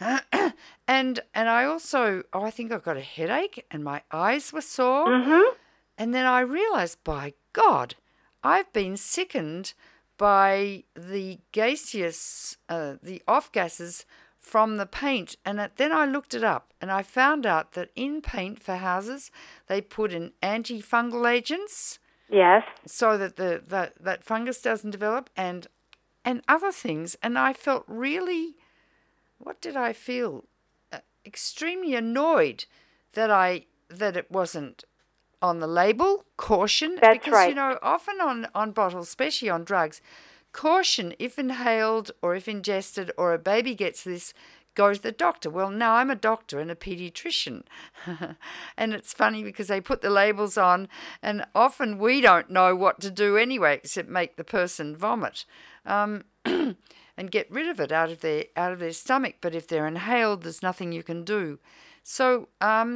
[SPEAKER 1] And I also, I think I got a headache, and my eyes were sore. And then I realized, by God, I've been sickened by the gaseous, the off gases from the paint. And then I looked it up and I found out that in paint for houses, they put in antifungal agents.
[SPEAKER 2] Yes.
[SPEAKER 1] So that that fungus doesn't develop and other things. And I felt really, what did I feel? Extremely annoyed that it wasn't on the label, caution.
[SPEAKER 2] That's
[SPEAKER 1] because,
[SPEAKER 2] right.
[SPEAKER 1] Often on bottles, especially on drugs, caution, if inhaled or if ingested or a baby gets this, go to the doctor. Well, now I'm a doctor and a pediatrician. And it's funny because they put the labels on and often we don't know what to do anyway except make the person vomit and get rid of it out of their stomach. But if they're inhaled, there's nothing you can do. So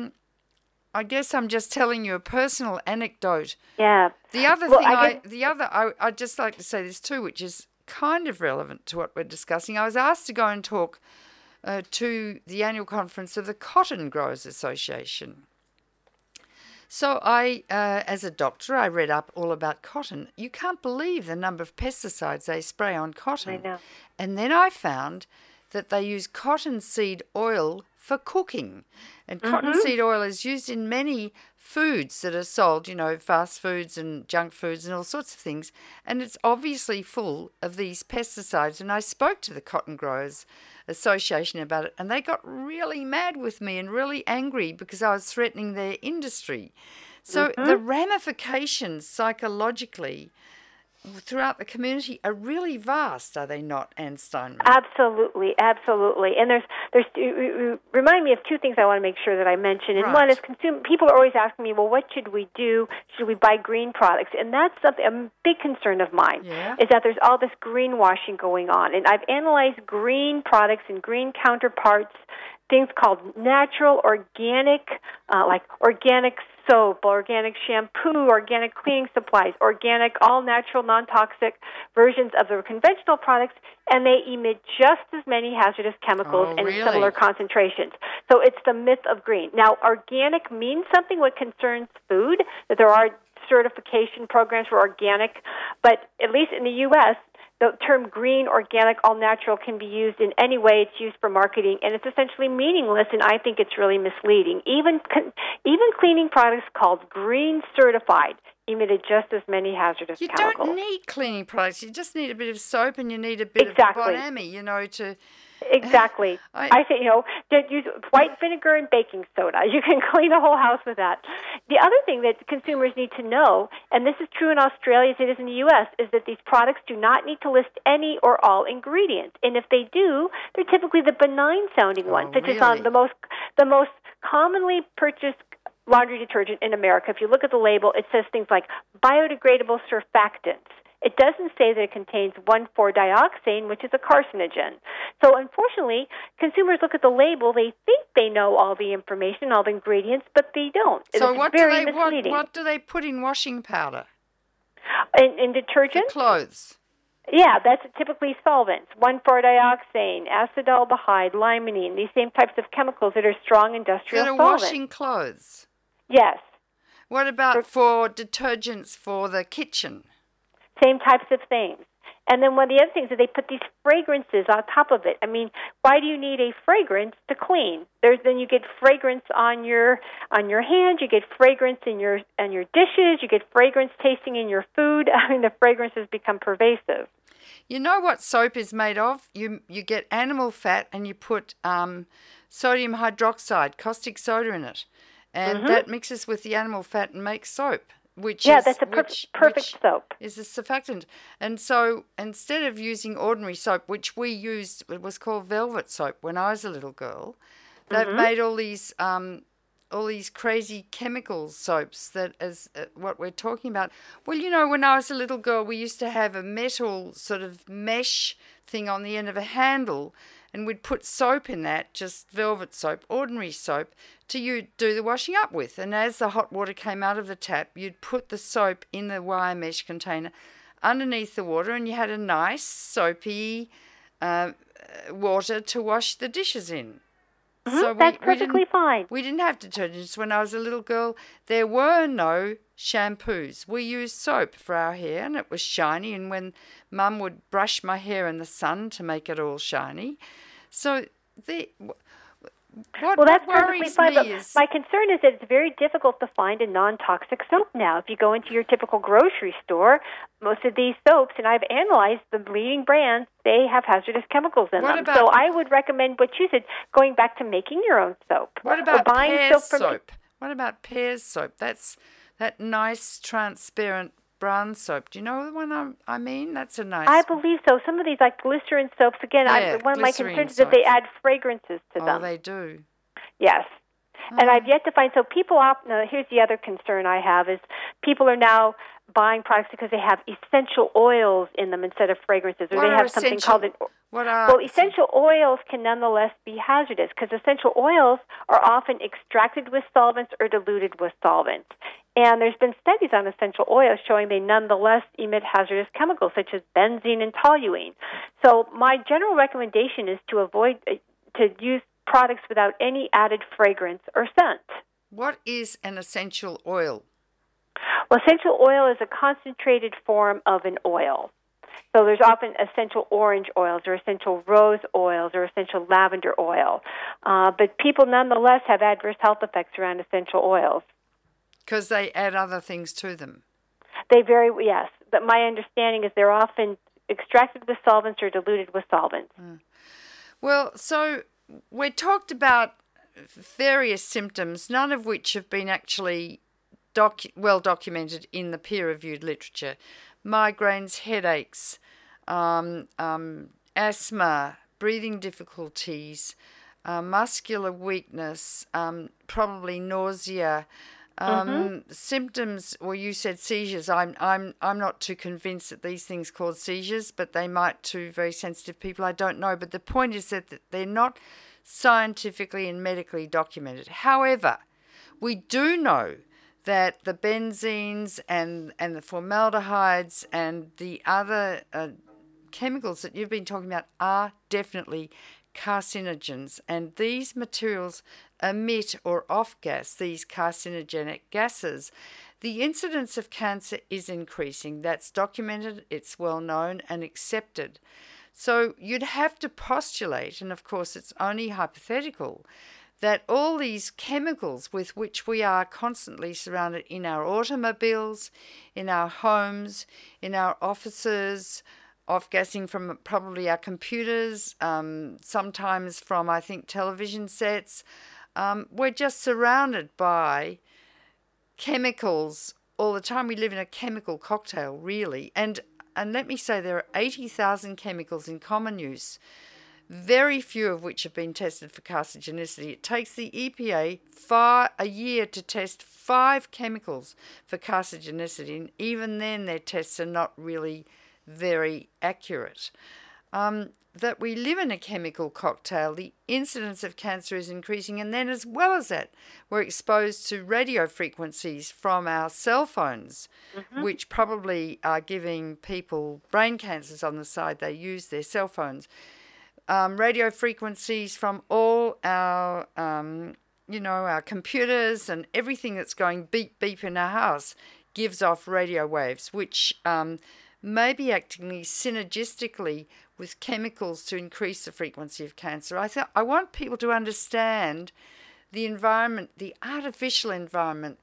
[SPEAKER 1] I guess I'm just telling you a personal anecdote.
[SPEAKER 2] Yeah.
[SPEAKER 1] The other thing, I'd just like to say this too, which is kind of relevant to what we're discussing. I was asked to go and talk to the annual conference of the Cotton Growers Association. So I, as a doctor, I read up all about cotton. You can't believe the number of pesticides they spray on cotton.
[SPEAKER 2] I know.
[SPEAKER 1] And then I found that they use cottonseed oil for cooking. And cottonseed oil is used in many foods that are sold, fast foods and junk foods and all sorts of things. And it's obviously full of these pesticides. And I spoke to the Cotton Growers Association about it, and they got really mad with me and really angry because I was threatening their industry. So the ramifications psychologically throughout the community are really vast, are they not, Anne Steinman?
[SPEAKER 2] Absolutely, absolutely. And remind me of two things I want to make sure that I mention. And one is people are always asking me, well, what should we do? Should we buy green products? And that's a big concern of mine, is that there's all this greenwashing going on. And I've analyzed green products and green counterparts, things called natural, organic, like organic soap, organic shampoo, organic cleaning supplies, organic, all-natural, non-toxic versions of the conventional products, and they emit just as many hazardous chemicals in similar concentrations. So it's the myth of green. Now, organic means something what concerns food, that there are certification programs for organic, but at least in the U.S., the term green, organic, all-natural can be used in any way it's used for marketing, and it's essentially meaningless, and I think it's really misleading. Even cleaning products called green certified emitted just as many hazardous chemicals.
[SPEAKER 1] You don't need cleaning products. You just need a bit of soap and you need a bit of Bonami, to...
[SPEAKER 2] Exactly. I say, use white vinegar and baking soda. You can clean a whole house with that. The other thing that consumers need to know, and this is true in Australia as it is in the U.S., is that these products do not need to list any or all ingredients. And if they do, they're typically the benign-sounding ones, such as on the most commonly purchased laundry detergent in America. If you look at the label, it says things like biodegradable surfactants. It doesn't say that it contains 1,4-dioxane, which is a carcinogen. So unfortunately, consumers look at the label, they think they know all the information, all the ingredients, but they don't.
[SPEAKER 1] So what do they put in washing powder?
[SPEAKER 2] In detergent?
[SPEAKER 1] For clothes.
[SPEAKER 2] Yeah, that's typically solvents, 1,4-dioxane, acetaldehyde, limonene, these same types of chemicals that are strong industrial solvents.
[SPEAKER 1] That are washing clothes?
[SPEAKER 2] Yes.
[SPEAKER 1] What about for detergents for the kitchen?
[SPEAKER 2] Same types of things. And then one of the other things is they put these fragrances on top of it. I mean, why do you need a fragrance to clean? Then you get fragrance on your hands, you get fragrance in your dishes, you get fragrance tasting in your food. I mean, the fragrances become pervasive.
[SPEAKER 1] You know what soap is made of? You get animal fat and you put sodium hydroxide, caustic soda in it. And that mixes with the animal fat and makes soap.
[SPEAKER 2] That's a perfect soap.
[SPEAKER 1] Is a surfactant. And so instead of using ordinary soap, which we used, it was called velvet soap when I was a little girl, they've made all these crazy chemical soaps that is what we're talking about. Well, when I was a little girl, we used to have a metal sort of mesh thing on the end of a handle, and we'd put soap in that, just velvet soap, ordinary soap, to do the washing up with. And as the hot water came out of the tap, you'd put the soap in the wire mesh container underneath the water, and you had a nice soapy water to wash the dishes in. So
[SPEAKER 2] that's perfectly fine.
[SPEAKER 1] We didn't have detergents when I was a little girl. There were no shampoos. We used soap for our hair, and it was shiny. And when Mum would brush my hair in the sun to make it all shiny, so What
[SPEAKER 2] That's perfectly
[SPEAKER 1] worries
[SPEAKER 2] fine, but
[SPEAKER 1] me is...
[SPEAKER 2] my concern is that it's very difficult to find a non-toxic soap now. If you go into your typical grocery store, most of these soaps, and I've analyzed the leading brands, they have hazardous chemicals in them. So I would recommend what you said, going back to making your own soap.
[SPEAKER 1] What about
[SPEAKER 2] buying
[SPEAKER 1] Pears soap? What about Pears soap? That's that nice, transparent brown soap. Do you know the one I mean? That's a nice...
[SPEAKER 2] I believe so. Some of these, like glycerin soaps, again, one of my concerns is that they add fragrances to them.
[SPEAKER 1] Oh, they do.
[SPEAKER 2] Yes. And I've yet to find... So people... here's the other concern I have is people are now buying products because they have essential oils in them instead of fragrances, or they have something called... essential oils can nonetheless be hazardous because essential oils are often extracted with solvents or diluted with solvents. And there's been studies on essential oils showing they nonetheless emit hazardous chemicals such as benzene and toluene. So my general recommendation is to avoid to use products without any added fragrance or scent.
[SPEAKER 1] What is an essential oil?
[SPEAKER 2] Well, essential oil is a concentrated form of an oil. So there's often essential orange oils or essential rose oils or essential lavender oil. But people nonetheless have adverse health effects around essential oils.
[SPEAKER 1] Because they add other things to them.
[SPEAKER 2] Yes. But my understanding is they're often extracted with solvents or diluted with solvents.
[SPEAKER 1] Well, so we talked about various symptoms, none of which have been actually well documented in the peer-reviewed literature. Migraines, headaches, asthma, breathing difficulties, muscular weakness, probably nausea, symptoms. Well, you said seizures. I'm not too convinced that these things cause seizures, but they might to very sensitive people. I don't know. But the point is that they're not scientifically and medically documented. However, we do know that the benzenes and the formaldehydes and the other chemicals that you've been talking about are definitely carcinogens, and these materials emit or off-gas these carcinogenic gases. The incidence of cancer is increasing. That's documented, it's well known and accepted. So you'd have to postulate, and of course it's only hypothetical, that all these chemicals with which we are constantly surrounded in our automobiles, in our homes, in our offices, off-gassing from probably our computers, sometimes from, I think, television sets. We're just surrounded by chemicals all the time. We live in a chemical cocktail, really. And let me say there are 80,000 chemicals in common use, very few of which have been tested for carcinogenicity. It takes the EPA a year to test 5 chemicals for carcinogenicity, and even then their tests are not really very accurate. That we live in a chemical cocktail, the incidence of cancer is increasing, and then as well as that, we're exposed to radio frequencies from our cell phones, which probably are giving people brain cancers on the side they use their cell phones. Radio frequencies from all our, our computers and everything that's going beep, beep in our house gives off radio waves, which may be acting synergistically with chemicals to increase the frequency of cancer. I want people to understand the environment, the artificial environment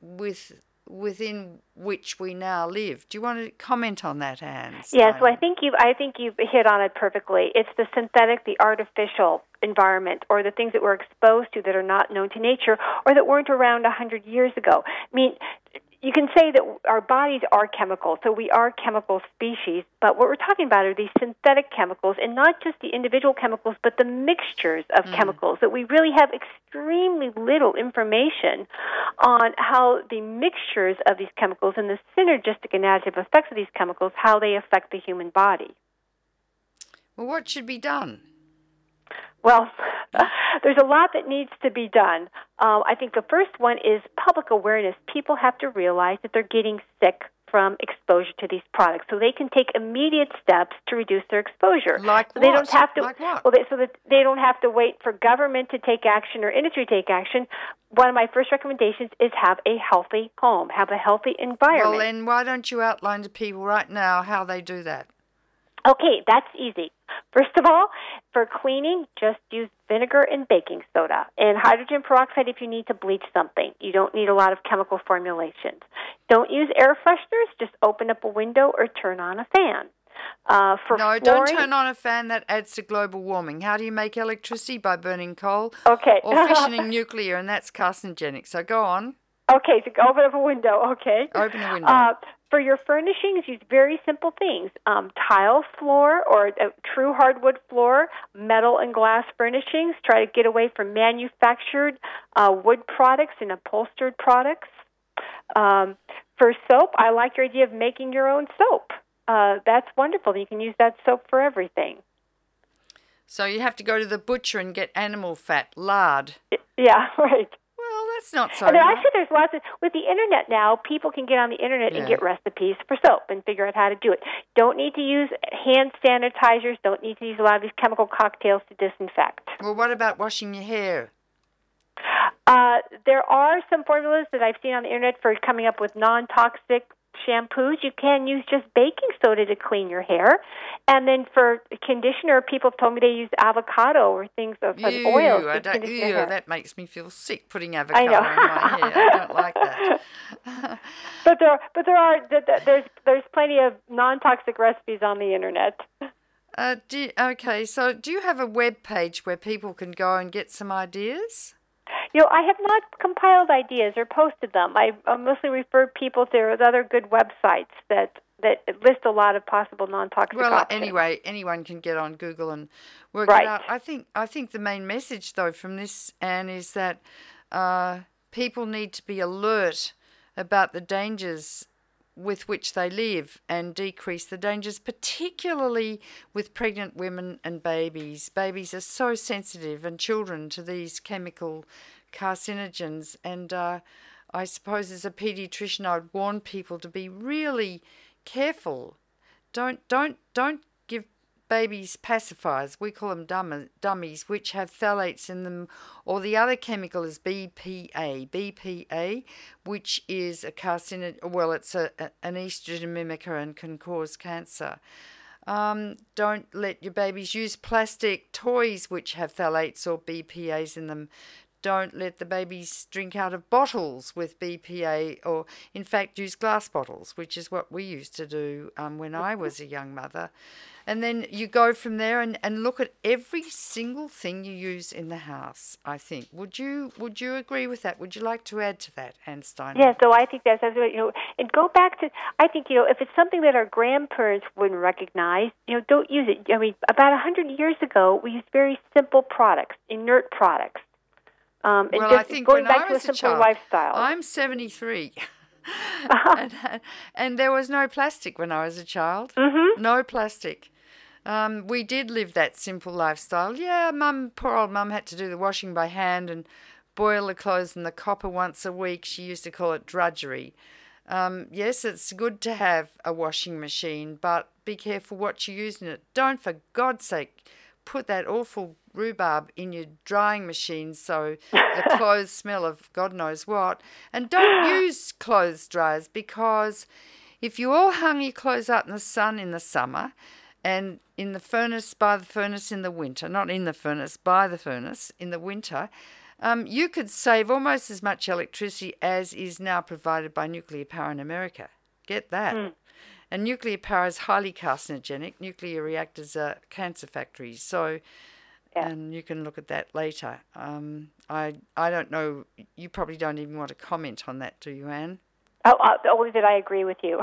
[SPEAKER 1] within which we now live. Do you want to comment on that, Anne?
[SPEAKER 2] Yes, well, I think you've hit on it perfectly. It's the synthetic, the artificial environment, or the things that we're exposed to that are not known to nature, or that weren't around 100 years ago. I mean, you can say that our bodies are chemical, so we are chemical species, but what we're talking about are these synthetic chemicals, and not just the individual chemicals, but the mixtures of chemicals, that we really have extremely little information on how the mixtures of these chemicals and the synergistic and additive effects of these chemicals, how they affect the human body.
[SPEAKER 1] Well, what should be done?
[SPEAKER 2] Well, there's a lot that needs to be done. I think the first one is public awareness. People have to realize that they're getting sick from exposure to these products, so they can take immediate steps to reduce their exposure.
[SPEAKER 1] Like what?
[SPEAKER 2] They don't have to.
[SPEAKER 1] Like what?
[SPEAKER 2] Well, so that they don't have to wait for government to take action or industry to take action. One of my first recommendations is have a healthy home, have a healthy environment.
[SPEAKER 1] Well, then why don't you outline to people right now how they do that?
[SPEAKER 2] Okay, that's easy. First of all, for cleaning, just use vinegar and baking soda and hydrogen peroxide if you need to bleach something. You don't need a lot of chemical formulations. Don't use air fresheners. Just open up a window or turn on a fan. For
[SPEAKER 1] No,
[SPEAKER 2] flooring,
[SPEAKER 1] don't turn on a fan. That adds to global warming. How do you make electricity? By burning coal
[SPEAKER 2] okay.
[SPEAKER 1] or fissioning nuclear, and that's carcinogenic. So go on.
[SPEAKER 2] Okay, so open up a window. Okay.
[SPEAKER 1] Open a window.
[SPEAKER 2] For your furnishings, use very simple things. Tile floor or a true hardwood floor, metal and glass furnishings. Try to get away from manufactured wood products and upholstered products. For soap, I like your idea of making your own soap. That's wonderful. You can use that soap for everything.
[SPEAKER 1] So you have to go to the butcher and get animal fat, lard.
[SPEAKER 2] Yeah, right.
[SPEAKER 1] Well, that's not so
[SPEAKER 2] And
[SPEAKER 1] hard.
[SPEAKER 2] actually, there's lots of, with the internet now, people can get on the internet and get recipes for soap and figure out how to do it. Don't need to use hand sanitizers. Don't need to use a lot of these chemical cocktails to disinfect.
[SPEAKER 1] Well, what about washing your hair?
[SPEAKER 2] There are some formulas that I've seen on the internet for coming up with non-toxic shampoos. You can use just baking soda to clean your hair. And then for conditioner, people have told me they use avocado or things of oils to condition their hair.
[SPEAKER 1] That makes me feel sick, putting avocado in my hair. I don't like that.
[SPEAKER 2] But there's plenty of non-toxic recipes on the internet.
[SPEAKER 1] Okay, so do you have a web page where people can go and get some ideas?
[SPEAKER 2] I have not compiled ideas or posted them. I mostly refer people to other good websites that list a lot of possible non-toxic options.
[SPEAKER 1] Anyway, anyone can get on Google and work it out. I think the main message, though, from this, Anne, is that people need to be alert about the dangers with which they live and decrease the dangers, particularly with pregnant women and babies. Babies are so sensitive, and children, to these chemical carcinogens. And I suppose as a paediatrician, I'd warn people to be really careful. Don't give babies pacifiers. We call them dummies, which have phthalates in them, or the other chemical is BPA, which is a carcinogen. Well, it's an estrogen mimicker and can cause cancer. Don't let your babies use plastic toys which have phthalates or BPAs in them. Don't let the babies drink out of bottles with BPA, or in fact use glass bottles, which is what we used to do when I was a young mother. And then you go from there and look at every single thing you use in the house, I think. Would you agree with that? Would you like to add to that, Anne Steinman?
[SPEAKER 2] Yeah, so I think that's and go back to, I think, if it's something that our grandparents wouldn't recognize, don't use it. I mean, about 100 years ago, we used very simple products, inert products.
[SPEAKER 1] I think
[SPEAKER 2] going
[SPEAKER 1] when
[SPEAKER 2] back
[SPEAKER 1] I was
[SPEAKER 2] to a simple
[SPEAKER 1] child,
[SPEAKER 2] lifestyle.
[SPEAKER 1] I'm 73. and there was no plastic when I was a child. Mm-hmm. No plastic. We did live that simple lifestyle. Yeah, poor old Mum had to do the washing by hand and boil the clothes in the copper once a week. She used to call it drudgery. Yes, it's good to have a washing machine, but be careful what you use in it. Don't, for God's sake, put that awful rhubarb in your drying machine so the clothes smell of God knows what. And don't use clothes dryers, because if you all hung your clothes out in the sun in the summer and in the furnace, by the furnace in the winter, not in the furnace, by the furnace in the winter, you could save almost as much electricity as is now provided by nuclear power in America. Get that. Mm. And nuclear power is highly carcinogenic. Nuclear reactors are cancer factories. So, and you can look at that later. I don't know. You probably don't even want to comment on that, do you, Anne?
[SPEAKER 2] Only that I agree with you.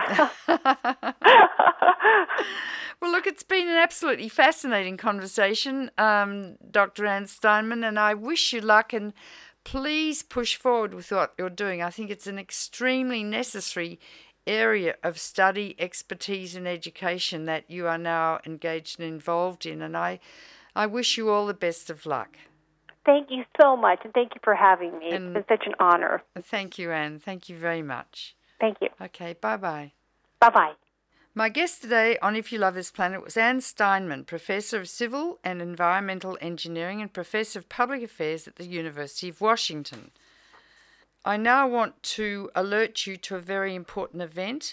[SPEAKER 1] Well, look, it's been an absolutely fascinating conversation, Dr. Anne Steinman, and I wish you luck, and please push forward with what you're doing. I think it's an extremely necessary area of study, expertise and education that you are now engaged and involved in, and I wish you all the best of luck.
[SPEAKER 2] Thank you so much, and thank you for having me. It's been such an honor.
[SPEAKER 1] Thank you, Anne. Thank you very much.
[SPEAKER 2] Thank you.
[SPEAKER 1] Okay, bye-bye.
[SPEAKER 2] Bye-bye.
[SPEAKER 1] My guest today on If You Love This Planet was Anne Steinman, Professor of Civil and Environmental Engineering and Professor of Public Affairs at the University of Washington. I now want to alert you to a very important event.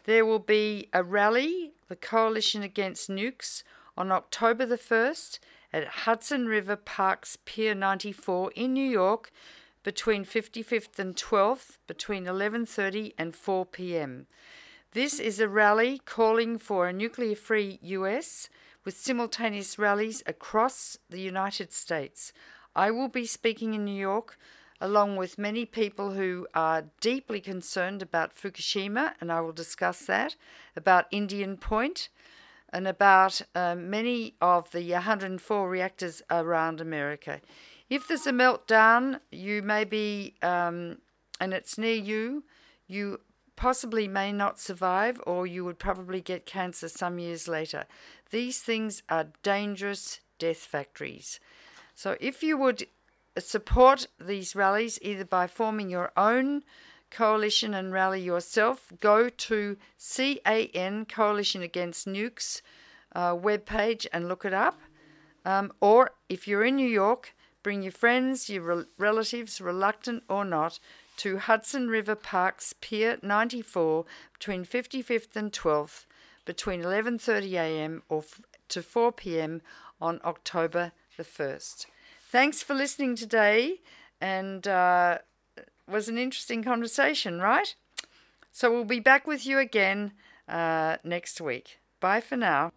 [SPEAKER 1] There will be a rally, the Coalition Against Nukes, on October the 1st at Hudson River Park's Pier 94 in New York between 55th and 12th, between 11:30 and 4 p.m. This is a rally calling for a nuclear-free US with simultaneous rallies across the United States. I will be speaking in New York along with many people who are deeply concerned about Fukushima, and I will discuss that, about Indian Point, and about many of the 104 reactors around America. If there's a meltdown, you may be, and it's near you, you possibly may not survive, or you would probably get cancer some years later. These things are dangerous death factories. So if you would support these rallies, either by forming your own coalition and rally yourself, go to CAN, Coalition Against Nukes webpage, and look it up. Or if you're in New York, bring your friends, your relatives, reluctant or not, to Hudson River Park's Pier 94 between 55th and 12th, between 11:30 a.m. to 4 p.m. on October the 1st. Thanks for listening today, and it was an interesting conversation, right? So we'll be back with you again next week. Bye for now.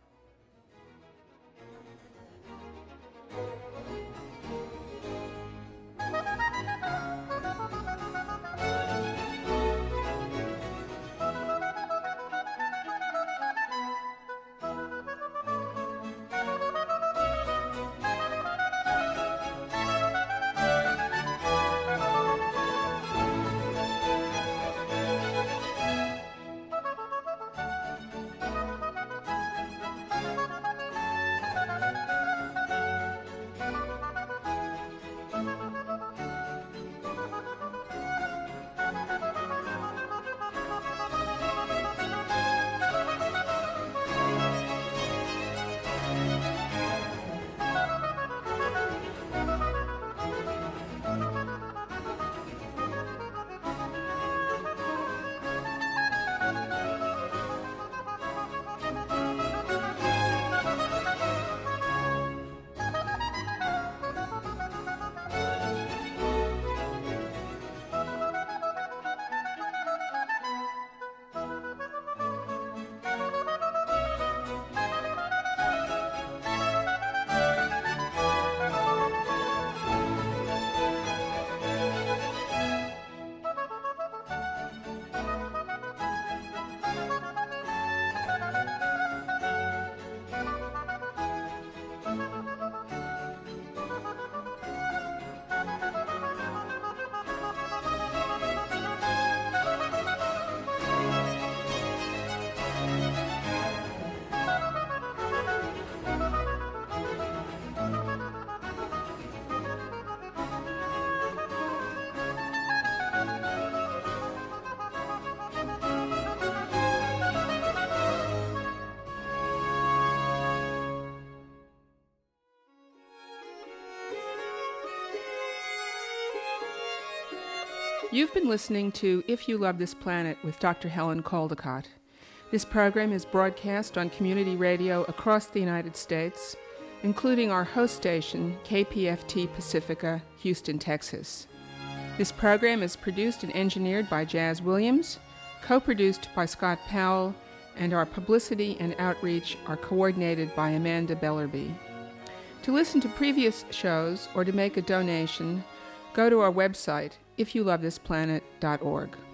[SPEAKER 3] You've been listening to If You Love This Planet with Dr. Helen Caldicott. This program is broadcast on community radio across the United States, including our host station, KPFT Pacifica, Houston, Texas. This program is produced and engineered by Jazz Williams, co-produced by Scott Powell, and our publicity and outreach are coordinated by Amanda Bellerby. To listen to previous shows or to make a donation, go to our website, ifyoulovethisplanet.org.